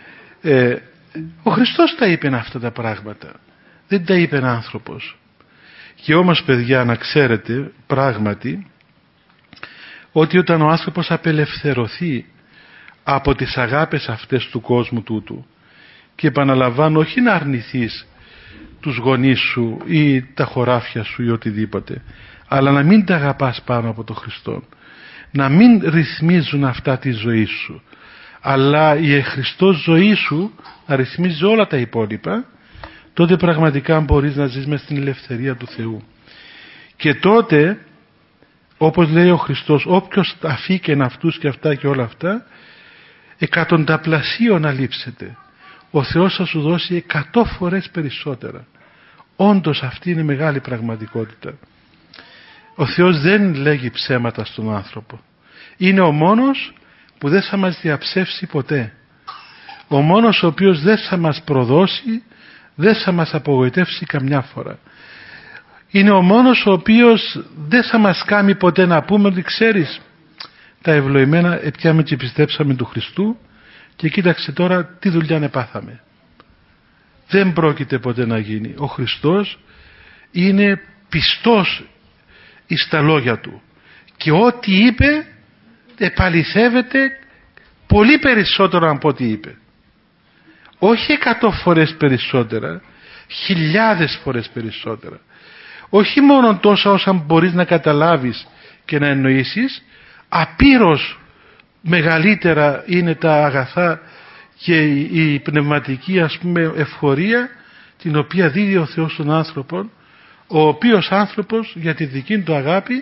Ο Χριστός τα είπε αυτά τα πράγματα. Δεν τα είπε άνθρωπος. Και όμως, παιδιά, να ξέρετε πράγματι ότι όταν ο άνθρωπος απελευθερωθεί από τις αγάπες αυτές του κόσμου τούτου, και επαναλαμβάνω, όχι να αρνηθείς τους γονείς σου ή τα χωράφια σου ή οτιδήποτε, αλλά να μην τα αγαπάς πάνω από τον Χριστό, να μην ρυθμίζουν αυτά τη ζωή σου, αλλά η Χριστός ζωή σου να ρυθμίζει όλα τα υπόλοιπα, τότε πραγματικά μπορείς να ζεις μες στην ελευθερία του Θεού. Και τότε, όπως λέει ο Χριστός, όποιος αφήκεν αυτούς και αυτά και όλα αυτά, εκατονταπλασίων αλείψετε. Ο Θεός θα σου δώσει 100 φορές περισσότερα. Όντως αυτή είναι μεγάλη πραγματικότητα. Ο Θεός δεν λέγει ψέματα στον άνθρωπο. Είναι ο μόνος που δεν θα μας διαψεύσει ποτέ. Ο μόνος ο οποίος δεν θα μας προδώσει, δεν θα μας απογοητεύσει καμιά φορά. Είναι ο μόνος ο οποίος δεν θα μας κάνει ποτέ να πούμε ότι ξέρεις, τα ευλογημένα επιάμε και πιστέψαμε του Χριστού και κοίταξε τώρα τι δουλειά επάθαμε. Δεν πρόκειται ποτέ να γίνει. Ο Χριστός είναι πιστός εις τα λόγια του και ό,τι είπε επαληθεύεται πολύ περισσότερο από ό,τι είπε. Όχι 100 φορές περισσότερα, χιλιάδες φορές περισσότερα. Όχι μόνο τόσα όσα μπορείς να καταλάβεις και να εννοήσεις, απείρως μεγαλύτερα είναι τα αγαθά και η πνευματική εφορία την οποία δίδει ο Θεός στον άνθρωπο, ο οποίος άνθρωπος για τη δική του αγάπη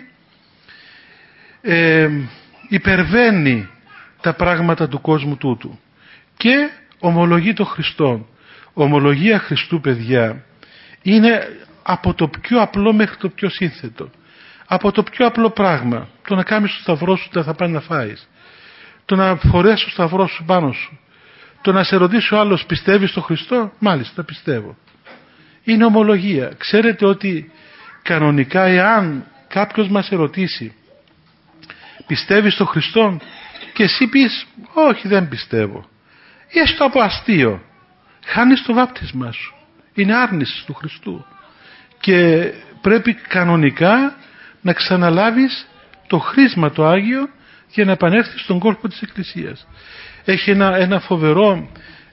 υπερβαίνει τα πράγματα του κόσμου τούτου και ομολογεί τον Χριστό. Ομολογία Χριστού, παιδιά, είναι από το πιο απλό μέχρι το πιο σύνθετο. Από το πιο απλό πράγμα, το να κάνεις το σταυρό σου, θα πάνε να φάεις, το να φορέσεις το σταυρό σου πάνω σου, το να σε ρωτήσει ο άλλος πιστεύεις στον Χριστό, μάλιστα πιστεύω. Είναι ομολογία. Ξέρετε ότι κανονικά εάν κάποιος μας ερωτήσει πιστεύεις στον Χριστό και εσύ πεις όχι δεν πιστεύω, ή έστω από αστείο, χάνεις το βάπτισμά σου. Είναι άρνηση του Χριστού και πρέπει κανονικά να ξαναλάβεις το χρήσμα το Άγιο για να επανέλθεις στον κόλπο της Εκκλησίας. Έχει ένα φοβερό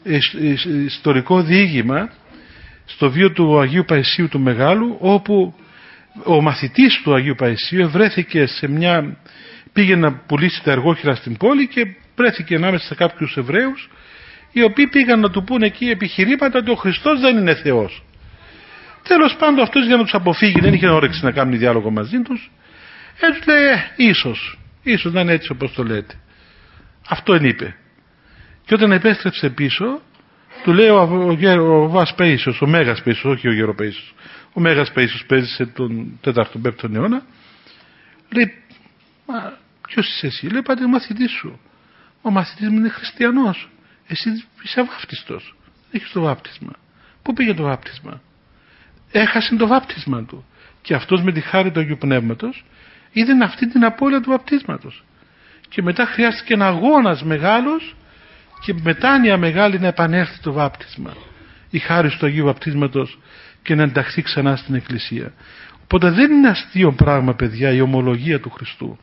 ιστορικό διήγημα στο βίο του Αγίου Παϊσίου του Μεγάλου, όπου ο μαθητής του Αγίου Παϊσίου βρέθηκε πήγε να πουλήσει τα εργόχειρα στην πόλη και βρέθηκε ανάμεσα σε κάποιους Εβραίους οι οποίοι πήγαν να του πούνε εκεί επιχειρήματα ότι ο Χριστός δεν είναι Θεός. Τέλος πάντων αυτός για να τους αποφύγει, δεν είχε όρεξη να κάνει διάλογο μαζί τους, έτσι λέει ίσως να είναι έτσι όπως το λέτε. Αυτό είπε. Και όταν επέστρεψε πίσω του λέει ο Βας Παΐσιος, ο Μέγας Παΐσιος, όχι ο Γερο Παΐσιος, ο Μέγας Παΐσιος παίζησε τον 4ο-5ο αιώνα, λέει μα ποιος είσαι εσύ? Λέει πάτε ο μαθητής σου. Ο μαθητής μου είναι χριστιανός, εσύ είσαι βάπτιστος, έχεις το βάπτισμα. Πού πήγε το βάπτισμα? Έχασε το βάπτισμα του και αυτός με τη χάρη του Αγίου Πνεύματος είδε αυτή την απώλεια του βαπτίσματος και μετά χρειάστηκε ένα αγώνας μεγάλος και μετάνοια μεγάλη να επανέλθει το βάπτισμα, η χάρη του Αγίου Βαπτίσματος, και να ενταχθεί ξανά στην Εκκλησία. Οπότε δεν είναι αστείο πράγμα, παιδιά, η ομολογία του Χριστού.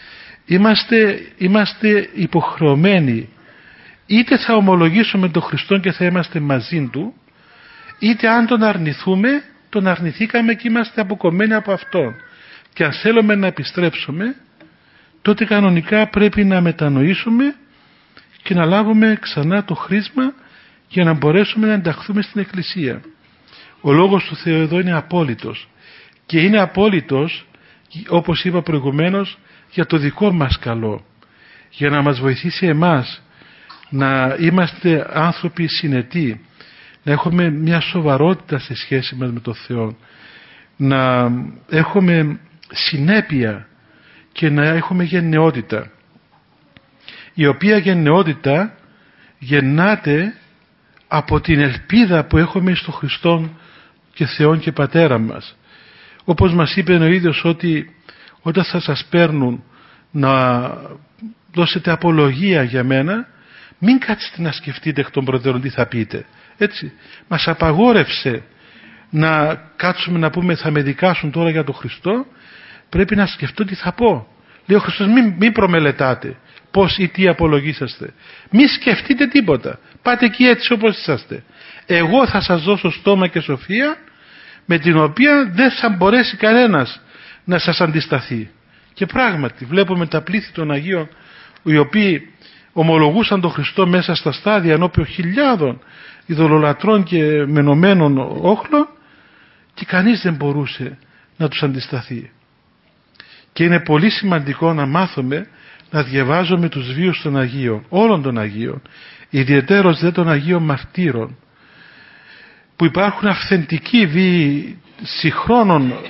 Είμαστε υποχρεωμένοι, είτε θα ομολογήσουμε τον Χριστό και θα είμαστε μαζί του, είτε αν τον αρνηθούμε, τον αρνηθήκαμε και είμαστε αποκομμένοι από αυτόν. Και αν θέλουμε να επιστρέψουμε, τότε κανονικά πρέπει να μετανοήσουμε και να λάβουμε ξανά το χρήσμα για να μπορέσουμε να ενταχθούμε στην Εκκλησία. Ο λόγος του Θεού εδώ είναι απόλυτος και είναι απόλυτος, όπως είπα προηγουμένως, για το δικό μας καλό, για να μας βοηθήσει εμάς να είμαστε άνθρωποι συνετοί, να έχουμε μια σοβαρότητα σε σχέση μας με τον Θεό, να έχουμε συνέπεια και να έχουμε γενναιότητα, η οποία γενναιότητα γεννάται από την ελπίδα που έχουμε στο Χριστόν και Θεόν και Πατέρα μας. Όπως μας είπε ο ίδιος ότι όταν θα σας παίρνουν να δώσετε απολογία για μένα, μην κάτσετε να σκεφτείτε εκ των προτέρων τι θα πείτε. Έτσι, μας απαγόρευσε να κάτσουμε να πούμε θα με δικάσουν τώρα για τον Χριστό, πρέπει να σκεφτώ τι θα πω. Λέει ο Χριστός μην προμελετάτε πώς ή τι απολογήσαστε. Μην σκεφτείτε τίποτα. Πάτε εκεί έτσι όπως είσαστε. Εγώ θα σας δώσω στόμα και σοφία με την οποία δεν θα μπορέσει κανένας να σας αντισταθεί. Και πράγματι βλέπουμε τα πλήθη των Αγίων οι οποίοι ομολογούσαν τον Χριστό μέσα στα στάδια ενώπιον χιλιάδων ειδωλολατρών και μενωμένων όχλων και κανείς δεν μπορούσε να τους αντισταθεί. Και είναι πολύ σημαντικό να μάθουμε να διαβάζουμε τους βίους των Αγίων, όλων των Αγίων, ιδιαιτέρως δε των Αγίων Μαρτύρων, που υπάρχουν αυθεντικοί βίοι συγχρόνων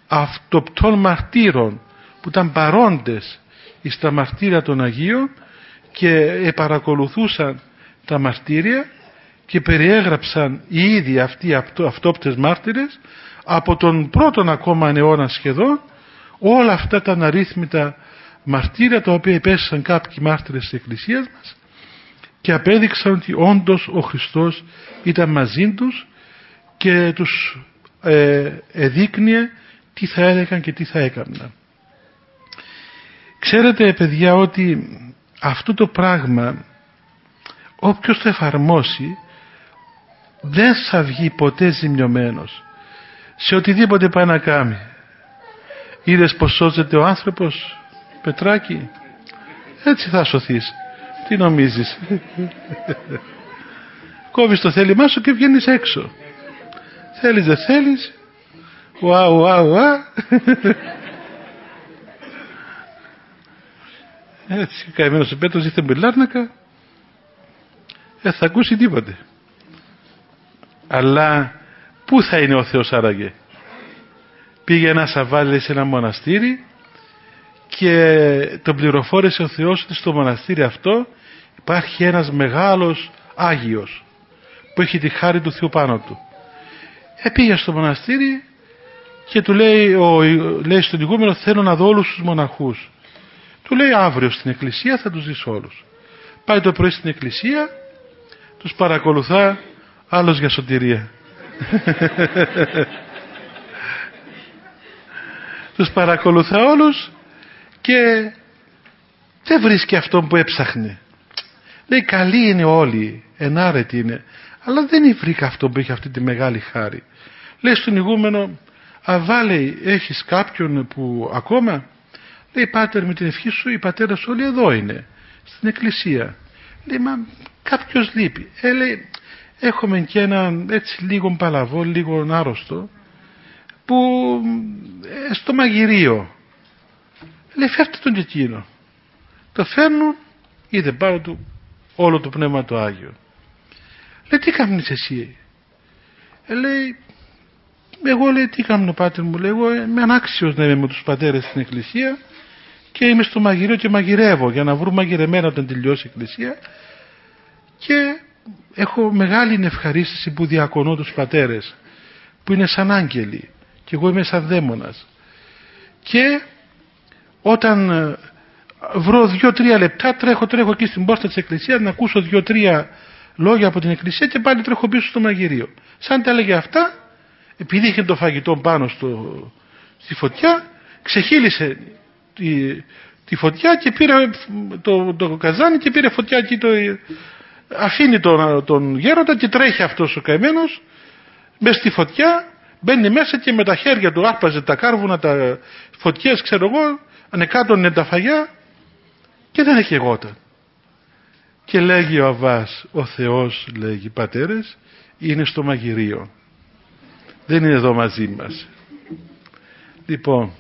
αυτοπτών μαρτύρων που ήταν παρόντες στα μαρτύρια των Αγίων και παρακολουθούσαν τα μαρτύρια και περιέγραψαν οι ίδιοι αυτοί αυτόπτες μάρτυρες από τον πρώτον ακόμα αιώνα σχεδόν όλα αυτά τα αναρρύθμιτα μαρτύρια τα οποία υπέστησαν κάποιοι μάρτυρες της Εκκλησίας μας και απέδειξαν ότι όντως ο Χριστός ήταν μαζί τους και τους εδείκνυε τι θα έλεγαν και τι θα έκαναν. Ξέρετε παιδιά ότι αυτό το πράγμα όποιος το εφαρμόσει δεν θα βγει ποτέ ζημιωμένος σε οτιδήποτε πάει να κάνει. Είδες πως σώζεται ο άνθρωπος, Πετράκη? Έτσι θα σωθείς. Τι νομίζεις? Κόβεις το θέλημά σου και βγαίνεις έξω. Θέλεις δεν θέλεις, ουα. Έτσι καημένος ο Πέτρος ήρθε με Λάρνακα, θα ακούσει τίποτε. Αλλά πού θα είναι ο Θεός άραγε? Πήγε ένα Σαββάλι σε ένα μοναστήρι και τον πληροφόρησε ο Θεός ότι στο μοναστήρι αυτό υπάρχει ένας μεγάλος Άγιος που έχει τη χάρη του Θεού πάνω του. Πήγε στο μοναστήρι και του λέει στον ηγούμενο, θέλω να δω όλους τους μοναχούς. Του λέει, αύριο στην εκκλησία θα τους δεις όλους. Πάει το πρωί στην εκκλησία, τους παρακολουθά, άλλος για σωτηρία. Τους παρακολουθά όλους και δεν βρίσκει αυτόν που έψαχνε. Λέει, καλοί είναι όλοι, ενάρετοι είναι, αλλά δεν βρήκα αυτόν που έχει αυτή τη μεγάλη χάρη. Λέει στον ηγούμενο, λέει, έχεις κάποιον που ακόμα? Λέει, πάτερ, με την ευχή σου οι πατέρες όλοι εδώ είναι στην εκκλησία. Λέει, μα κάποιος λείπει. Λέει, έχουμε και έναν έτσι λίγο παλαβό, λίγο άρρωστο που στο μαγειρίο. Λέει, φέρτε τον και εκείνο. Το φέρνουν, είδε πάνω του όλο το Πνεύμα το Άγιο. Λέει, τι κάνεις εσύ? Λέει, εγώ, λέει, τι κάνω πάτερ μου? Λέει, εγώ είμαι ανάξιος να είμαι με τους πατέρες στην εκκλησία και είμαι στο μαγειρίο και μαγειρεύω για να βρούμε μαγειρεμένα όταν τελειώσει η εκκλησία και έχω μεγάλη ευχαρίστηση που διακονώ τους πατέρες που είναι σαν άγγελοι και εγώ είμαι σαν δαίμονας και όταν βρω 2-3 λεπτά τρέχω εκεί στην πόρτα της εκκλησίας να ακούσω 2-3 λόγια από την εκκλησία και πάλι τρέχω πίσω στο μαγειρίο. Σαν τα έλεγε αυτά, επειδή είχε το φαγητό πάνω στη φωτιά, ξεχύλισε τη φωτιά και πήρε το καζάνι και πήρε φωτιά εκεί, αφήνει τον γέροντα και τρέχει αυτός ο καημένος μες στη φωτιά, μπαίνει μέσα και με τα χέρια του άρπαζε τα κάρβουνα, τα φωτιές ξέρω εγώ, ανεκάτωνε τα φαγιά και δεν εκαιγόταν. Και λέγει ο Αββάς, ο Θεός, λέγει, πατέρες, είναι στο μαγειρίο, δεν είναι εδώ μαζί μας. Λοιπόν,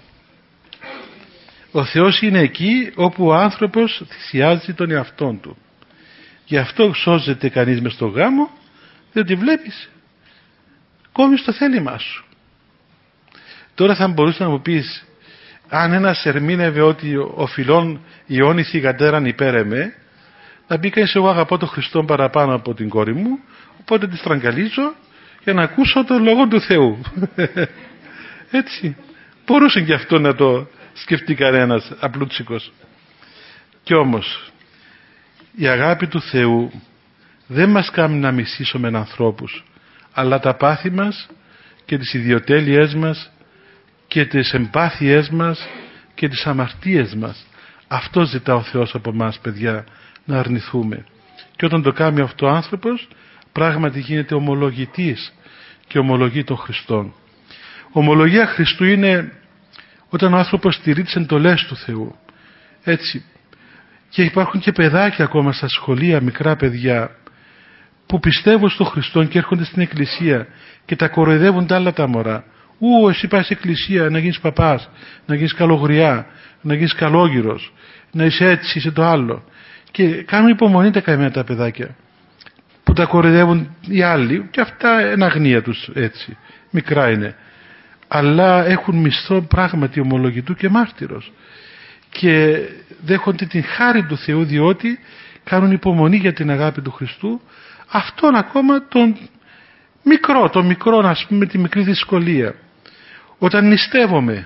ο Θεός είναι εκεί όπου ο άνθρωπος θυσιάζει τον εαυτόν του. Γι' αυτό σώζεται κανείς μες στο γάμο, διότι βλέπεις, κόβεις το θέλημά σου. Τώρα θα μπορούσε να μου πεις, αν ένας ερμήνευε ότι ο φιλόν ιώνει θυγατέραν υπέρ εμέ, να πει κανείς, εγώ αγαπώ τον Χριστόν παραπάνω από την κόρη μου, οπότε τη στραγγαλίζω για να ακούσω τον Λόγο του Θεού. Έτσι, μπορούσε και αυτό να το σκεφτεί κανένας απλούτσικος. Κι όμως η αγάπη του Θεού δεν μας κάνει να μισήσουμε ανθρώπους, αλλά τα πάθη μας και τις ιδιοτέλειές μας και τις εμπάθειές μας και τις αμαρτίες μας. Αυτό ζητά ο Θεός από μας, παιδιά, να αρνηθούμε. Και όταν το κάνει αυτό ο άνθρωπος, πράγματι γίνεται ομολογητής και ομολογεί τον Χριστόν. Ομολογία Χριστού είναι όταν ο άνθρωπος στηρεί τις εντολές του Θεού. Έτσι. Και υπάρχουν και παιδάκια ακόμα στα σχολεία, μικρά παιδιά, που πιστεύουν στον Χριστόν και έρχονται στην εκκλησία και τα κοροϊδεύουν τα άλλα τα μωρά. Εσύ πας στην εκκλησία να γίνεις παπάς, να γίνεις καλογριά, να γίνεις καλόγυρος, να είσαι έτσι, είσαι το άλλο. Και κάνουν υπομονή τα καημένα τα παιδάκια που τα κοροϊδεύουν οι άλλοι και αυτά είναι αγνία τους, έτσι, μικρά είναι. αλλά έχουν μισθό πράγματι ομολογητού και μάρτυρος και δέχονται την χάρη του Θεού, διότι κάνουν υπομονή για την αγάπη του Χριστού, αυτόν ακόμα τον μικρό, ας πούμε, τη μικρή δυσκολία. Όταν νηστεύομαι,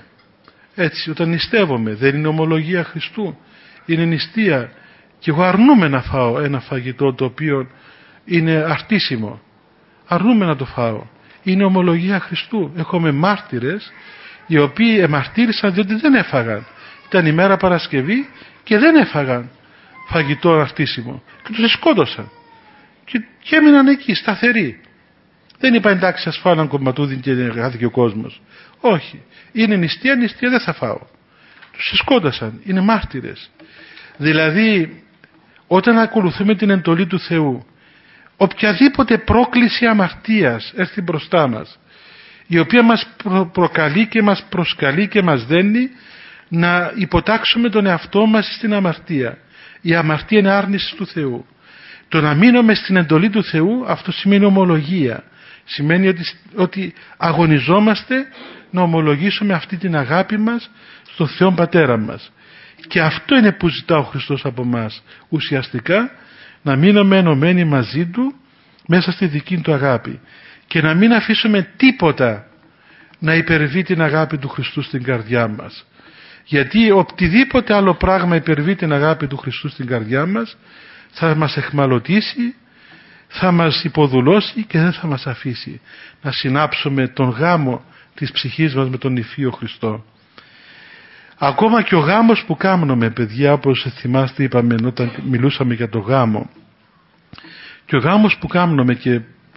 δεν είναι ομολογία Χριστού, είναι νηστεία, και εγώ αρνούμαι να φάω ένα φαγητό το οποίο είναι αρτήσιμο, αρνούμαι να το φάω, είναι ομολογία Χριστού. Έχουμε μάρτυρες οι οποίοι εμαρτύρησαν διότι δεν έφαγαν, ήταν ημέρα Παρασκευή και δεν έφαγαν φαγητό αρτήσιμο και τους σκότωσαν και έμειναν εκεί σταθεροί. Δεν είπα εντάξει, ας φάω έναν κομματούδι και χάθηκε ο κόσμος. Όχι, είναι νηστεία, δεν θα φάω. Τους σκότωσαν, είναι μάρτυρες. Δηλαδή όταν ακολουθούμε την εντολή του Θεού, οποιαδήποτε πρόκληση αμαρτίας έρθει μπροστά μας, η οποία μας προκαλεί και μας προσκαλεί και μας δένει να υποτάξουμε τον εαυτό μας στην αμαρτία. Η αμαρτία είναι άρνηση του Θεού. Το να μείνουμε στην εντολή του Θεού, αυτό σημαίνει ομολογία. Σημαίνει ότι αγωνιζόμαστε να ομολογήσουμε αυτή την αγάπη μας στον Θεό Πατέρα μας. Και αυτό είναι που ζητά ο Χριστός από μας, ουσιαστικά να μείνουμε ενωμένοι μαζί Του μέσα στη δική Του αγάπη και να μην αφήσουμε τίποτα να υπερβεί την αγάπη του Χριστού στην καρδιά μας. Γιατί οτιδήποτε άλλο πράγμα υπερβεί την αγάπη του Χριστού στην καρδιά μας θα μας εχμαλωτήσει, θα μας υποδουλώσει και δεν θα μας αφήσει να συνάψουμε τον γάμο της ψυχής μας με τον Υφείο Χριστό. Ακόμα και ο γάμος που κάνουμε, παιδιά, όπως θυμάστε είπαμε όταν μιλούσαμε για το γάμο, και ο γάμος που κάνουμε και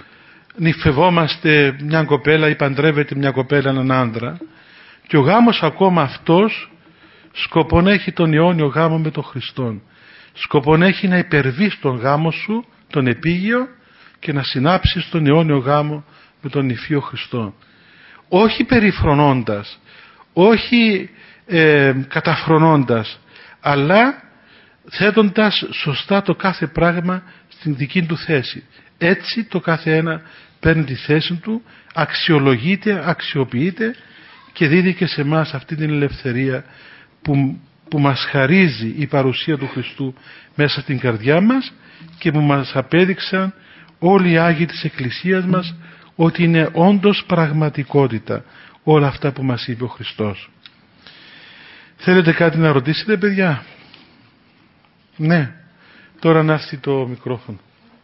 νυφευόμαστε μια κοπέλα ή παντρεύεται μια κοπέλα έναν άντρα, και ο γάμος ακόμα αυτός σκοπόν έχει τον αιώνιο γάμο με τον Χριστόν. Σκοπόν έχει να υπερβείς τον γάμο σου, τον επίγειο, και να συνάψεις τον αιώνιο γάμο με τον Υφείο Χριστό. Όχι περιφρονώντας, όχι καταφρονώντας, αλλά θέτοντας σωστά το κάθε πράγμα στην δική του θέση. Έτσι το κάθε ένα παίρνει τη θέση του, αξιολογείται, αξιοποιείται και δίδει και σε εμάς αυτή την ελευθερία που μας χαρίζει η παρουσία του Χριστού μέσα στην καρδιά μας και που μας απέδειξαν όλοι οι Άγιοι της Εκκλησίας μας ότι είναι όντως πραγματικότητα όλα αυτά που μας είπε ο Χριστός. Θέλετε κάτι να ρωτήσετε, παιδιά? Ναι, τώρα να έρθει το μικρόφωνο.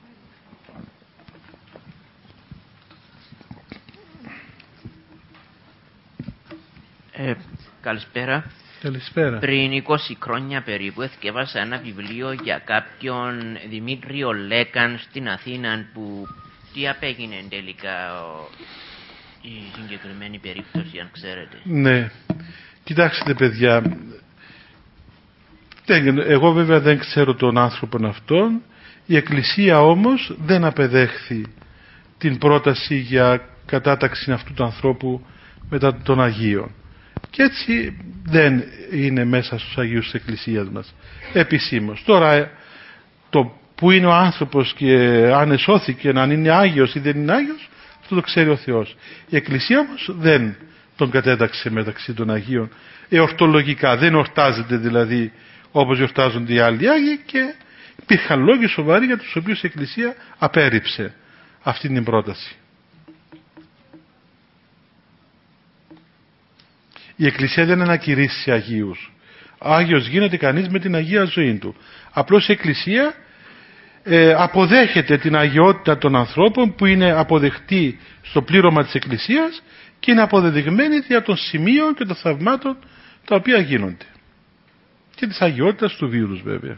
Καλησπέρα. Καλησπέρα. Πριν 20 χρόνια περίπου έθκευασα ένα βιβλίο για κάποιον Δημήτριο Λέκαν στην Αθήνα που τι απέγινε τελικά η συγκεκριμένη περίπτωση, αν ξέρετε. Ναι, κοιτάξτε παιδιά, εγώ βέβαια δεν ξέρω τον άνθρωπο αυτόν, η Εκκλησία όμως δεν απεδέχθη την πρόταση για κατάταξη αυτού του ανθρώπου μετά των Αγίων. Και έτσι δεν είναι μέσα στους Αγίους της Εκκλησίας μας επισήμως. Τώρα το που είναι ο άνθρωπος και αν εσώθηκε, αν είναι Άγιος ή δεν είναι Άγιος, αυτό το ξέρει ο Θεός. Η Εκκλησία όμως δεν τον κατέταξε μεταξύ των Αγίων εορτολογικά, δεν εορτάζεται δηλαδή όπως εορτάζονται οι άλλοι Άγιοι, και υπήρχαν λόγοι σοβαροί για τους οποίους η Εκκλησία απέρριψε αυτή την πρόταση. Η Εκκλησία δεν ανακηρύσσει Αγίους. Άγιος γίνεται κανείς με την Αγία ζωή του. Απλώς η Εκκλησία αποδέχεται την αγιότητα των ανθρώπων που είναι αποδεκτή στο πλήρωμα της Εκκλησίας και είναι αποδεδειγμένη δια των σημείων και των θαυμάτων τα οποία γίνονται. Και της αγιότητας του βίρους βέβαια.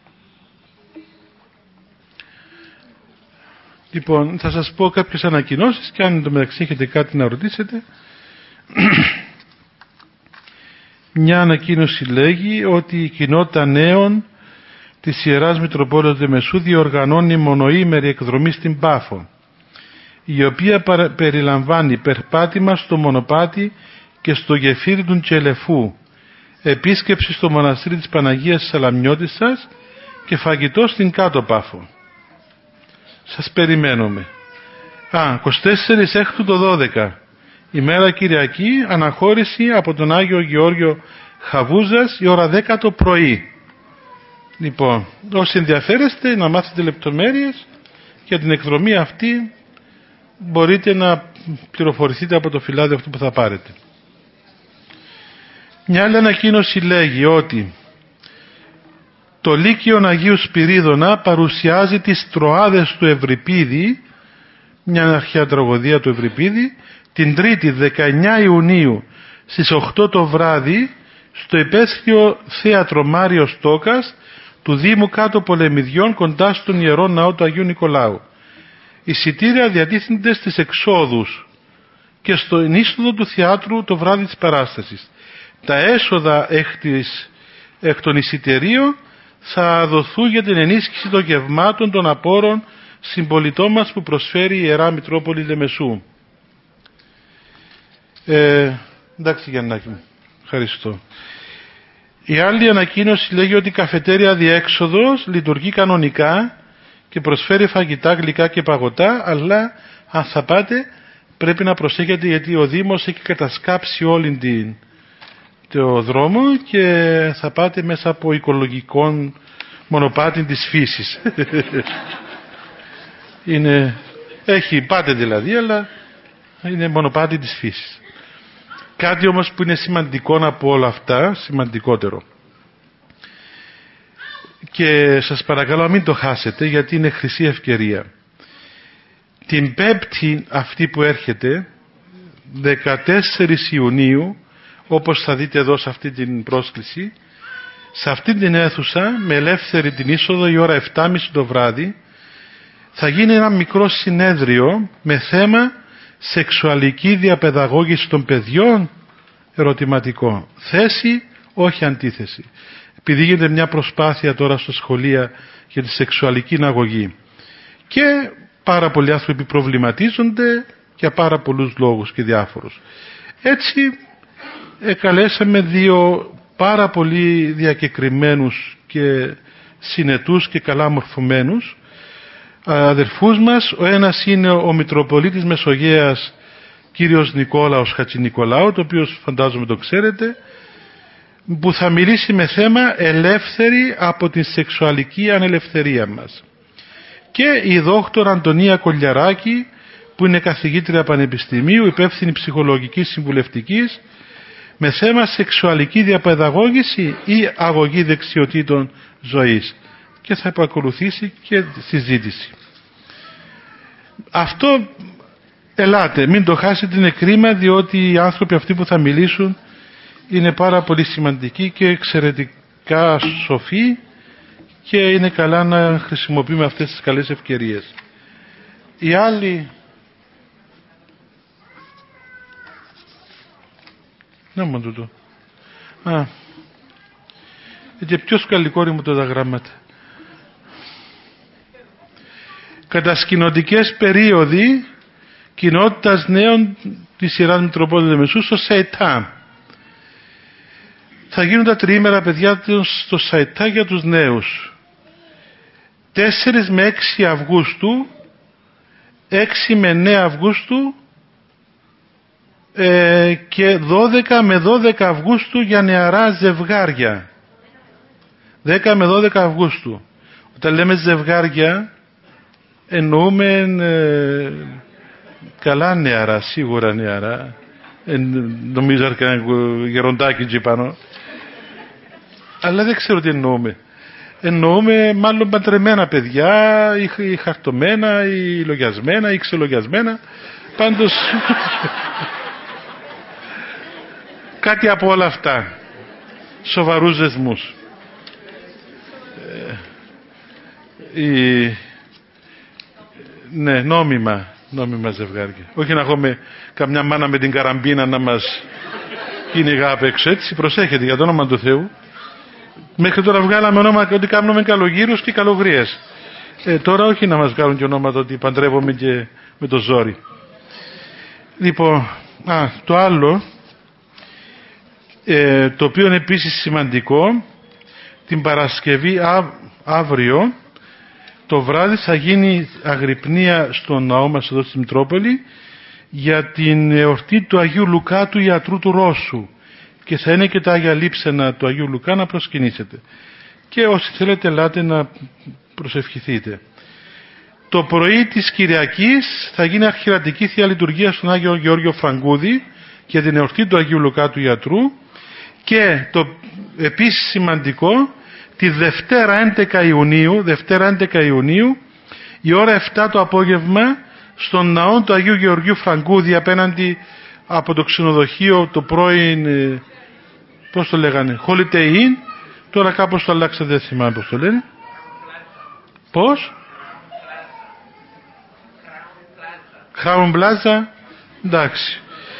Λοιπόν, θα σας πω κάποιες ανακοινώσεις και αν εντωμεταξύ έχετε κάτι να ρωτήσετε. Μια ανακοίνωση λέγει ότι η κοινότητα νέων της Ιεράς Μητροπόλεως Δεμεσού διοργανώνει μονοήμερη εκδρομή στην Πάφο, η οποία περιλαμβάνει περπάτημα στο μονοπάτι και στο γεφύρι του Τσελεφού, επίσκεψη στο μοναστήρι της Παναγίας Σαλαμιώτισσας και φαγητό στην Κάτω Πάφο. Σας περιμένουμε. 24 Έκτου το 12 ημέρα Κυριακή, αναχώρηση από τον Άγιο Γεώργιο Χαβούζας, η ώρα 10 το πρωί. Λοιπόν, όσοι ενδιαφέρεστε να μάθετε λεπτομέρειες για την εκδρομή αυτή, μπορείτε να πληροφορηθείτε από το φυλάδιο αυτό που θα πάρετε. Μια άλλη ανακοίνωση λέγει ότι το Λύκειον Αγίου Σπυρίδωνα παρουσιάζει τις Τροάδες του Ευρυπίδη, μια αρχαία τραγωδία του Ευρυπίδη, την 3η 19 Ιουνίου στις 8 το βράδυ στο υπαίθριο θέατρο Μάριος Τόκας του Δήμου Κάτω Πολεμιδιών, κοντά στον Ιερό Ναό του Αγίου Νικολάου. Εισιτήρια διατίθενται στις εξόδους και στον είσοδο του θεάτρου το βράδυ της παράστασης. Τα έσοδα εκ των εισιτηρίων θα δοθούν για την ενίσχυση των γευμάτων των απόρων συμπολιτών μας που προσφέρει η Ιερά Μητρόπολη Λεμεσού. Εντάξει Γιαννάκη μου, ευχαριστώ. Η άλλη ανακοίνωση λέγει ότι η καφετέρια Διέξοδος λειτουργεί κανονικά και προσφέρει φαγητά, γλυκά και παγωτά, αλλά αν θα πάτε πρέπει να προσέχετε, γιατί ο Δήμος έχει κατασκάψει όλη το δρόμο και θα πάτε μέσα από οικολογικό μονοπάτι της φύσης. Πάτε δηλαδή, αλλά είναι μονοπάτι της φύσης. Κάτι όμως που είναι σημαντικό από όλα αυτά, σημαντικότερο, και σας παρακαλώ μην το χάσετε, γιατί είναι χρυσή ευκαιρία. Την Πέμπτη αυτή που έρχεται, 14 Ιουνίου, όπως θα δείτε εδώ σε αυτή την πρόσκληση, σε αυτή την αίθουσα, με ελεύθερη την είσοδο, η ώρα 7.30 το βράδυ, θα γίνει ένα μικρό συνέδριο με θέμα σεξουαλική διαπαιδαγώγηση των παιδιών, ερωτηματικό. Θέση, όχι αντίθεση. Επειδή γίνεται μια προσπάθεια τώρα στα σχολεία για τη σεξουαλική αγωγή και πάρα πολλοί άνθρωποι προβληματίζονται για πάρα πολλούς λόγους και διάφορους. Έτσι καλέσαμε δύο πάρα πολύ διακεκριμένους και συνετούς και καλά μορφωμένους αδερφούς μας. Ο ένας είναι ο Μητροπολίτης Μεσογείας κύριος Νικόλαος Χατζηνικολάου, το οποίο φαντάζομαι το ξέρετε, που θα μιλήσει με θέμα ελεύθερη από την σεξουαλική ανελευθερία μας. Και η δόκτωρα Αντωνία Κολιαράκη, που είναι καθηγήτρια πανεπιστημίου, υπεύθυνη ψυχολογικής συμβουλευτικής, με θέμα σεξουαλική διαπαιδαγώγηση ή αγωγή δεξιοτήτων ζωής, και θα επακολουθήσει και συζήτηση. Αυτό ελάτε, μην το χάσετε, είναι κρίμα, διότι οι άνθρωποι αυτοί που θα μιλήσουν είναι πάρα πολύ σημαντικοί και εξαιρετικά σοφοί και είναι καλά να χρησιμοποιούμε αυτές τις καλές ευκαιρίες. Οι άλλοι... Να μου τούτο. Και ποιος καλικόρη μου το τα γράμματα. Κατασκηνωτικές περίοδοι κοινότητας νέων της Ιεράς Μητροπόλης Λεμεσού στο ΣΑΙΤΑ. Θα γίνουν τα τριήμερα, παιδιά, στο ΣΑΙΤΑ για τους νέους. 4 με 6 Αυγούστου, 6 με 9 Αυγούστου και 12 με 12 Αυγούστου για νεαρά ζευγάρια. 10 με 12 Αυγούστου. Όταν λέμε ζευγάρια εννοούμε καλά νεαρά, σίγουρα νεαρά. Νομίζω αρκετά γεροντάκι εκεί πάνω. Αλλά δεν ξέρω τι εννοούμε. Εννοούμε μάλλον παντρεμένα παιδιά, ή χαρτωμένα, ή λογιασμένα, ή ξελογιασμένα. Πάντως κάτι από όλα αυτά. Σοβαρούς δεσμούς. Ναι, νόμιμα ζευγάρια. Όχι να έχουμε καμιά μάνα με την καραμπίνα να μας κυνηγά απ' έξω. Έτσι, προσέχετε για το όνομα του Θεού. Μέχρι τώρα βγάλαμε ονόματα ότι κάνουμε καλογύρους και καλογρίες. Τώρα όχι να μας βγάλουν και ονόματα ότι παντρεύομαι και με το ζόρι. Λοιπόν, το άλλο, το οποίο είναι επίσης σημαντικό, την Παρασκευή αύριο το βράδυ θα γίνει αγρυπνία στο ναό μας εδώ στη Μητρόπολη για την εορτή του Αγίου Λουκά του Ιατρού του Ρώσου, και θα είναι και τα Άγια Λείψανα του Αγίου Λουκά να προσκυνήσετε, και όσοι θέλετε ελάτε να προσευχηθείτε. Το πρωί της Κυριακής θα γίνει αρχιερατική Θεία Λειτουργία στον Άγιο Γεώργιο Φραγκούδη για την εορτή του Αγίου Λουκά του Ιατρού, και το επίσης σημαντικό, τη Δευτέρα 11 Ιουνίου η ώρα 7 το απόγευμα στον ναό του Αγίου Γεωργίου Φραγκούδη, απέναντι από το ξενοδοχείο το πρώην, πώς το λέγανε, Holiday Inn, τώρα κάπως το αλλάξατε, δεν θυμάμαι πώς το λένε. Πώς? Crown Plaza, εντάξει.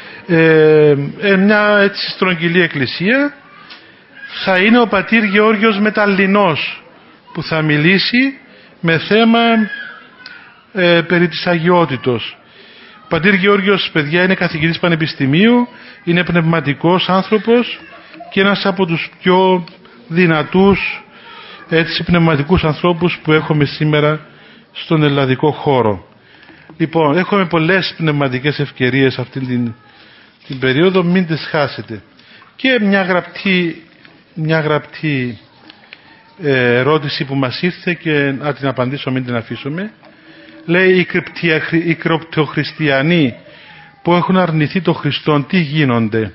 Μια έτσι στρογγυλή εκκλησία. Θα είναι ο πατήρ Γεώργιος Μεταλλινός που θα μιλήσει με θέμα περί της αγιότητος. Ο πατήρ Γεώργιος, παιδιά, είναι καθηγητής πανεπιστημίου, είναι πνευματικός άνθρωπος και ένας από τους πιο δυνατούς έτσι πνευματικούς ανθρώπους που έχουμε σήμερα στον ελλαδικό χώρο. Λοιπόν, έχουμε πολλές πνευματικές ευκαιρίες αυτή την περίοδο, μην τις χάσετε. Και μια γραπτή ερώτηση που μας ήρθε, και να την απαντήσω, μην την αφήσουμε. Λέει, οι κρυπτοχριστιανοί που έχουν αρνηθεί το Χριστόν, τι γίνονται?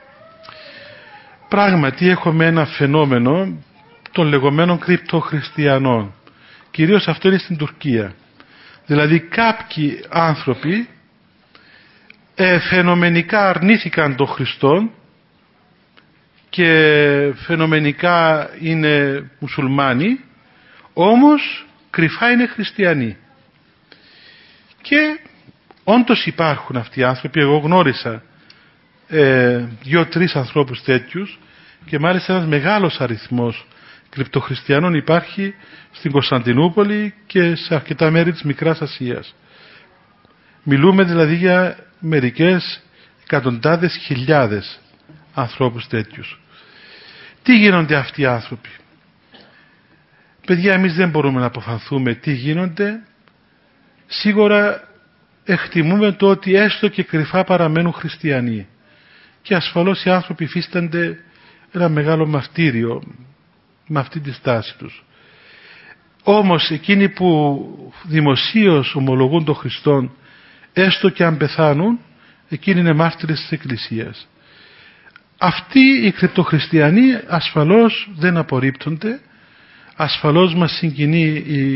Πράγματι έχουμε ένα φαινόμενο των λεγόμενων κρυπτοχριστιανών. Κυρίως αυτό είναι στην Τουρκία. Δηλαδή κάποιοι άνθρωποι φαινομενικά αρνήθηκαν τον Χριστόν και φαινομενικά είναι μουσουλμάνοι, όμως κρυφά είναι χριστιανοί. Και όντως υπάρχουν αυτοί οι άνθρωποι. Εγώ γνώρισα 2-3 ανθρώπους τέτοιους, και μάλιστα ένας μεγάλος αριθμός κρυπτοχριστιανών υπάρχει στην Κωνσταντινούπολη και σε αρκετά μέρη της Μικράς Ασίας. Μιλούμε δηλαδή για μερικές εκατοντάδες χιλιάδες ανθρώπους τέτοιους. Τι γίνονται αυτοί οι άνθρωποι? Παιδιά, εμείς δεν μπορούμε να αποφανθούμε τι γίνονται. Σίγουρα εκτιμούμε το ότι έστω και κρυφά παραμένουν χριστιανοί, και ασφαλώς οι άνθρωποι υφίστανται ένα μεγάλο μαρτύριο με αυτή τη στάση τους. Όμως εκείνοι που δημοσίως ομολογούν τον Χριστόν, έστω και αν πεθάνουν, εκείνοι είναι μάρτυρες της Εκκλησίας. Αυτοί οι κρυπτοχριστιανοί ασφαλώς δεν απορρίπτονται, ασφαλώς μας συγκινεί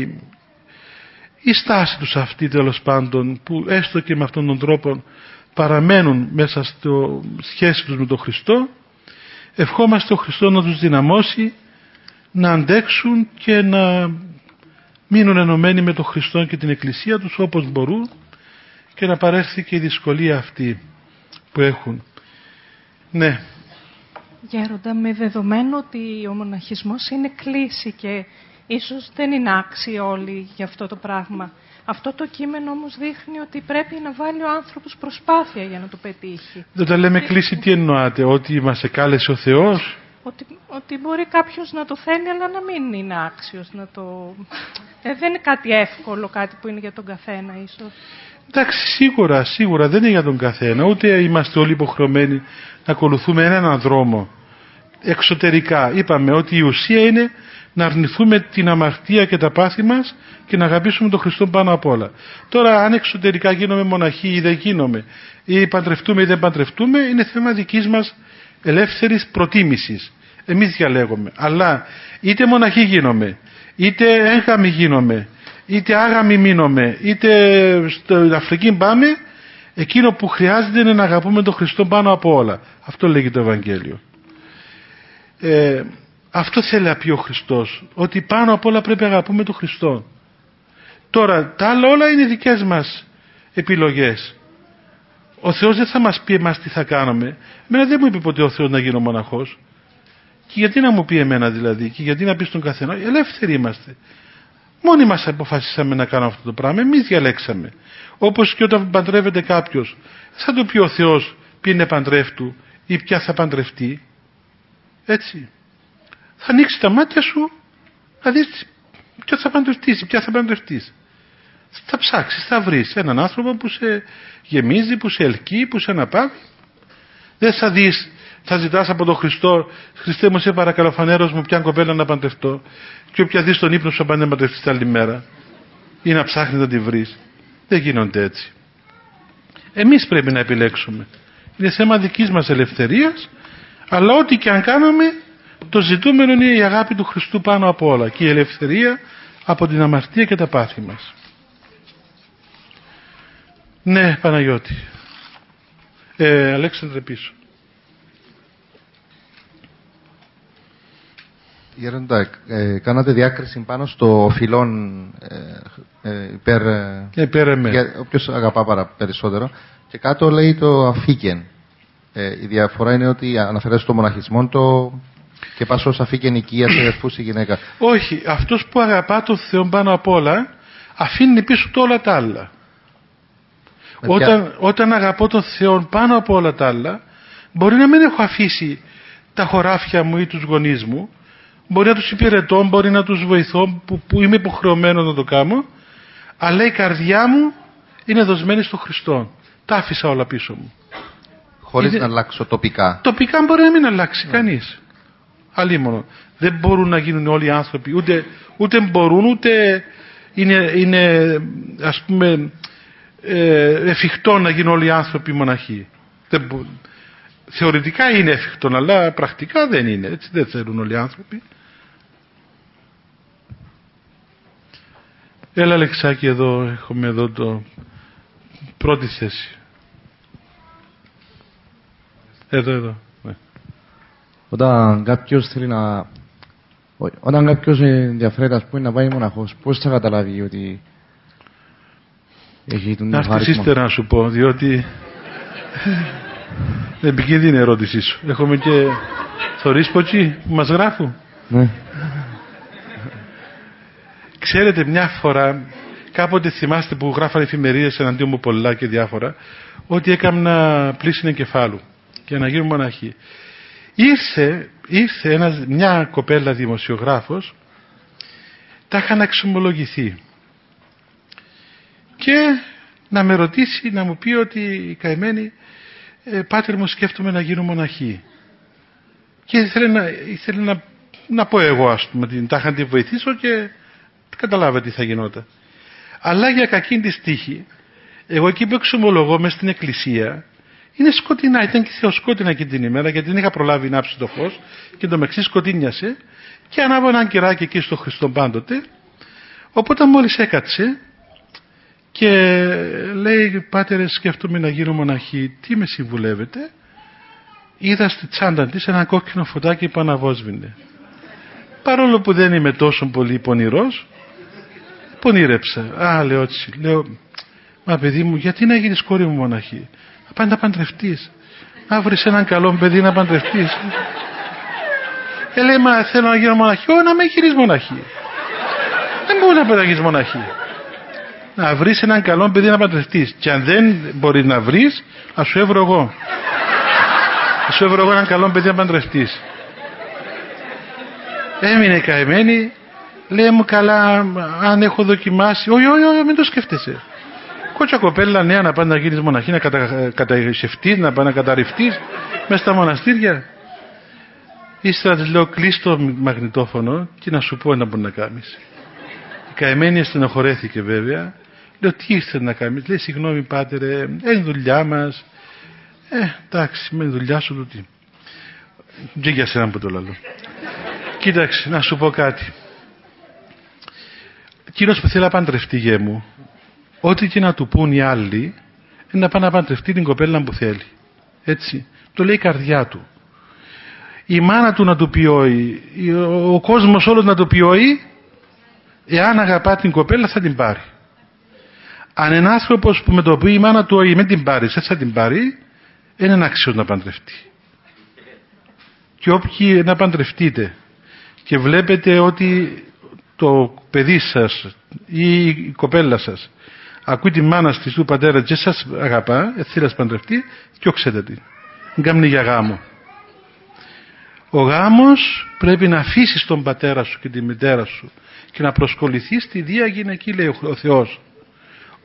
η στάση τους αυτή, τέλος πάντων, που έστω και με αυτόν τον τρόπο παραμένουν μέσα στο σχέση τους με τον Χριστό. Ευχόμαστε ο Χριστός να τους δυναμώσει να αντέξουν και να μείνουν ενωμένοι με τον Χριστό και την Εκκλησία τους όπως μπορούν, και να παρέλθει και η δυσκολία αυτή που έχουν. Ναι. Γέροντα, με δεδομένο ότι ο μοναχισμός είναι κλίση και ίσως δεν είναι άξιοι όλοι για αυτό το πράγμα, αυτό το κείμενο όμως δείχνει ότι πρέπει να βάλει ο άνθρωπος προσπάθεια για να το πετύχει. Δεν τα λέμε κλίση, τι εννοάτε? Ότι μας εκάλεσε ο Θεός? Ότι μπορεί κάποιος να το θέλει αλλά να μην είναι άξιος να το... δεν είναι κάτι εύκολο, κάτι που είναι για τον καθένα ίσως. Εντάξει, σίγουρα δεν είναι για τον καθένα, ούτε είμαστε όλοι υποχρεωμένοι να ακολουθούμε έναν δρόμο. Εξωτερικά είπαμε ότι η ουσία είναι να αρνηθούμε την αμαρτία και τα πάθη μας και να αγαπήσουμε τον Χριστό πάνω απ' όλα. Τώρα αν εξωτερικά γίνομαι μοναχή ή δεν γίνομαι, ή παντρευτούμε ή δεν παντρευτούμε, είναι θέμα δικής μας ελεύθερης προτίμησης. Εμείς διαλέγουμε. Αλλά είτε μοναχή γίνομαι, είτε έγαμη γίνομαι, είτε άγαμη μείνομαι, είτε στην Αφρική πάμε, εκείνο που χρειάζεται είναι να αγαπούμε τον Χριστό πάνω από όλα. Αυτό λέγει το Ευαγγέλιο. Αυτό θέλει να πει ο Χριστός, ότι πάνω απ' όλα πρέπει να αγαπούμε τον Χριστό. Τώρα τα άλλα όλα είναι δικές μας επιλογές. Ο Θεός δεν θα μας πει εμάς τι θα κάνουμε. Εμένα δεν μου είπε ποτέ ο Θεός να γίνω μοναχός. Και γιατί να μου πει εμένα δηλαδή, και γιατί να πει στον καθένα? Ελεύθεροι είμαστε. Μόνοι μας αποφασίσαμε να κάνουμε αυτό το πράγμα. Εμείς διαλέξαμε. Όπως και όταν παντρεύεται κάποιος, θα του πει ο Θεός ποιοι είναι παντρεύτου ή ποια θα παντρευτεί. Έτσι. Θα ανοίξει τα μάτια σου να δεις ποιο θα παντρευτείς ή ποια θα παντρευτείς. θα ψάξεις, θα βρεις έναν άνθρωπο που σε γεμίζει, που σε ελκύει, που σε αναπαύει. Δεν θα δεις, θα ζητάς από τον Χριστό, Χριστέ μου σε παρακαλώ φανέρος μου ποια κοπέλα να παντρευτώ, και όποια δεις τον ύπνο σου πάνε να παντρευτείς την άλλη μέρα ή να ψάχνεις να τη βρεις. Δεν γίνονται έτσι. Εμείς πρέπει να επιλέξουμε. Είναι θέμα δικής μας ελευθερίας, αλλά ό,τι και αν κάνουμε, το ζητούμενο είναι η αγάπη του Χριστού πάνω από όλα και η ελευθερία από την αμαρτία και τα πάθη μας. Ναι, Παναγιώτη. Αλέξανδρε πίσω. Γέροντα, κάνατε διάκριση πάνω στο οφειλόν υπέρ όποιος αγαπά περισσότερο, και κάτω λέει το αφήκεν. Η διαφορά είναι ότι αναφέρεται στο μοναχισμό και πας ως αφήκεν οικία σε αδερφούς η γυναίκα. Όχι, αυτός που αγαπά τον Θεό πάνω απ' όλα αφήνει πίσω του όλα τα άλλα. Όταν αγαπώ τον Θεό πάνω από όλα τα άλλα, μπορεί να μην έχω αφήσει τα χωράφια μου ή τους γονείς μου, μπορεί να τους υπηρετώ, μπορεί να τους βοηθώ που είμαι υποχρεωμένο να το κάνω, αλλά η καρδιά μου είναι δοσμένη στο Χριστό. Τα άφησα όλα πίσω μου. Χωρίς να αλλάξω τοπικά. Τοπικά μπορεί να μην αλλάξει κανείς. Αλίμονο. Δεν μπορούν να γίνουν όλοι οι άνθρωποι, ούτε μπορούν, ούτε είναι ας πούμε εφικτό να γίνουν όλοι οι άνθρωποι μοναχοί. Θεωρητικά είναι εφικτό, αλλά πρακτικά δεν είναι. Έτσι δεν θέλουν όλοι οι άνθρωποι. Έλα Αλεξάκη, εδώ έχουμε εδώ το πρώτη θέση. Εδώ. Ναι. Όταν κάποιος θέλει όταν κάποιος ενδιαφέρεται, ας πούμε, να πάει μοναχός, πώς θα καταλάβει ότι έχει τον χάρισμα? Να έρθεις ύστερα να σου πω, διότι επικίνδυνη ερώτησή σου. Έχουμε και θωρείς ποτσί που μας γράφουν. Ναι. Ξέρετε, μια φορά, κάποτε θυμάστε που γράφανε εφημερίδες εναντίον μου πολλά και διάφορα, ότι έκανα πλήση εγκεφάλου για να γίνω μοναχή. Ήρθε μια κοπέλα δημοσιογράφος, τα είχαν εξομολογηθεί και να με ρωτήσει, να μου πει ότι η καημένη, πάτερ μου, σκέφτομαι να γίνω μοναχή. Και ήθελε να πω εγώ, ας πούμε, τα είχαν τη βοηθήσω και καταλάβα τι θα γινόταν. Αλλά για κακήν της τύχη, εγώ εκεί που εξομολογώ μες στην εκκλησία, είναι σκοτεινά, ήταν και θεοσκότεινα εκείνη την ημέρα, γιατί δεν είχα προλάβει να άψει το φως και το μεξί σκοτίνιασε και ανάβω ένα κεράκι εκεί στο Χριστό πάντοτε. Οπότε μόλις έκατσε και λέει, πάτερε, σκέφτομαι να γίνω μοναχή, τι με συμβουλεύετε? Είδα στη τσάντα της ένα κόκκινο φωτάκι που αναβόσβηνε. Παρόλο που δεν είμαι τόσο πολύ πονηρός, πονήρεψα. Λέω έτσι, μα παιδί μου, γιατί να γίνεις κόρη μου μοναχή? Να πάνε να παντρευτείς, να βρεις έναν καλό παιδί να παντρευτείς. Λέει, μα θέλω να γίνω μοναχή. Να με γυρίσει μοναχή. Δεν μπορεί να πεταγείς μοναχή. Να βρεις έναν καλό παιδί να παντρευτείς. Και αν δεν μπορείς να βρεις, ας σου έβρω εγώ. Ας σου έβρω εγώ έναν καλό παιδί να παντρευτείς. Έμεινε καημένη. Λέει μου, καλά, αν έχω δοκιμάσει. Όχι, μην το σκέφτεσαι. Κότσα κοπέλα νέα να πάνε να γίνεις μοναχή, να καταγεσευτείς, να πάνε να καταρριφτείς μέσα στα μοναστήρια. Ύστερα της λέω, κλείς το μαγνητόφωνο και να σου πω ένα μπορεί να κάνεις. Η καημένη στενοχωρέθηκε βέβαια. Λέω, τι ήρθε να κάνεις? Λέει, συγγνώμη πάτερε, είναι δουλειά μας. Εντάξει, με δουλειά σου το τι. Δεν για σένα που το λέω. Κοίταξε, να σου πω κάτι. Εκείνος που θέλει να παντρευτεί, γέ μου, ό,τι και να του πούν οι άλλοι, είναι να πάει να παντρευτεί την κοπέλα που θέλει. Έτσι. Το λέει η καρδιά του. Η μάνα του να του πει όχι, ο κόσμος όλος να του πει όχι, εάν αγαπά την κοπέλα θα την πάρει. Αν ένα άνθρωπος που με το πει η μάνα του όχι, μην την πάρεις, έτσι θα την πάρει, είναι άξιος να παντρευτεί. Και όποιοι να παντρευτείτε και βλέπετε ότι το παιδί σας ή η κοπέλα σας ακούει τη μάνα της του πατέρα και σας αγαπά, θέλει να παντρευτεί, διώξετε την. Μην κάνει για γάμο. Ο γάμος πρέπει να αφήσεις τον πατέρα σου και τη μητέρα σου και να προσκοληθείς στη Δία Γυναική, λέει ο Θεός.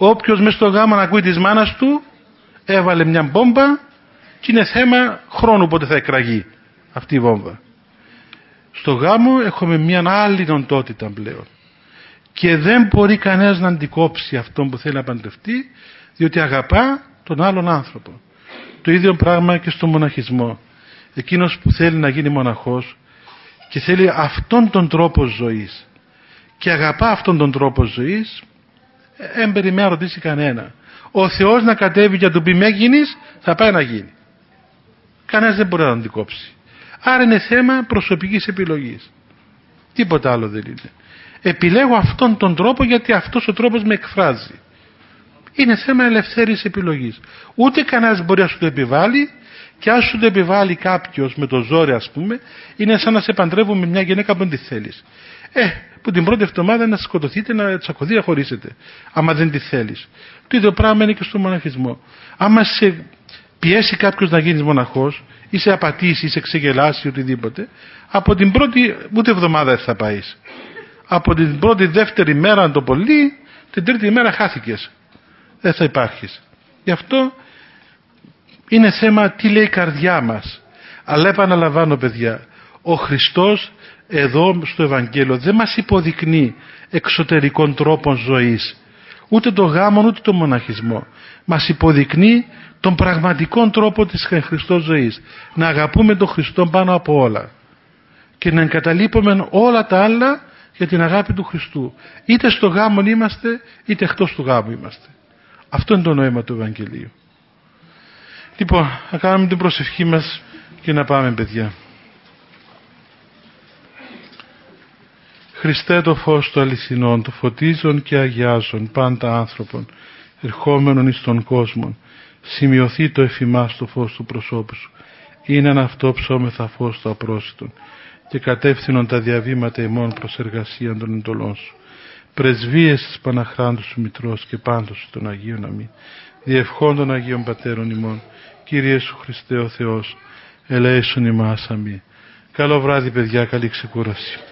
Όποιος μες στο γάμο να ακούει της μάνας του, έβαλε μια μπόμπα και είναι θέμα χρόνου πότε θα εκραγεί αυτή η βόμβα. Στο γάμο έχουμε μια άλλη οντότητα πλέον. Και δεν μπορεί κανένας να αντικόψει αυτόν που θέλει να παντρευτεί, διότι αγαπά τον άλλον άνθρωπο. Το ίδιο πράγμα και στο μοναχισμό. Εκείνος που θέλει να γίνει μοναχός και θέλει αυτόν τον τρόπο ζωής και αγαπά αυτόν τον τρόπο ζωής, δεν περιμένει να ρωτήσει κανένα. Ο Θεός να κατέβει και να του πει με γίνεις, θα πάει να γίνει. Κανένας δεν μπορεί να τον αντικόψει. Άρα είναι θέμα προσωπικής επιλογής. Τίποτα άλλο δεν είναι. Επιλέγω αυτόν τον τρόπο γιατί αυτός ο τρόπος με εκφράζει. Είναι θέμα ελευθέρης επιλογής. Ούτε κανένας μπορεί να σου το επιβάλλει, και αν σου το επιβάλλει κάποιος με το ζόρι, ας πούμε, είναι σαν να σε παντρεύουν με μια γυναίκα που δεν τη θέλεις. Που την πρώτη εβδομάδα να σκοτωθείτε, να τσακωθεί, να χωρίσετε, άμα δεν τη θέλεις. Το ίδιο πράγμα είναι και στο μοναχισμό. Άμα σε πιέσει κάποιος να γίνεις μοναχός, ή σε απατήσει, ή σε ξεγελάσει, οτιδήποτε, από την πρώτη ούτε εβδομάδα θα πάεις. Από την πρώτη, δεύτερη μέρα το πολύ, την τρίτη μέρα χάθηκες. Δεν θα υπάρχεις. Γι' αυτό είναι θέμα τι λέει η καρδιά μας. Αλλά επαναλαμβάνω, παιδιά, ο Χριστός εδώ στο Ευαγγέλιο δεν μας υποδεικνύει εξωτερικών τρόπων ζωής, ούτε το γάμο ούτε το μοναχισμό. Μας υποδεικνύει τον πραγματικό τρόπο της Χριστός ζωής. Να αγαπούμε τον Χριστό πάνω από όλα και να εγκαταλείπουμε όλα τα άλλα για την αγάπη του Χριστού. Είτε στο γάμο είμαστε, είτε εκτός του γάμου είμαστε. Αυτό είναι το νόημα του Ευαγγελίου. Λοιπόν, θα κάνουμε την προσευχή μας και να πάμε, παιδιά. Χριστέ, το φως του αληθινών, το φωτίζον και αγιάζον πάντα άνθρωπον, ερχόμενον εις τον κόσμο, σημειωθεί το εφημάς το φως του προσώπου σου. Είναι ένα αυτό ψώμεθα φως το απρόσιτον και κατεύθυνον τα διαβήματα ημών προς εργασία των εντολών σου. Πρεσβείες της Παναχράντου σου Μητρός και πάντως σου των Αγίων αμήν. Διευχών των Αγίων Πατέρων ημών, Κύριε σου Χριστέ ο Θεός, ελέησον ημάς αμήν. Καλό βράδυ, παιδιά, καλή ξεκούραση.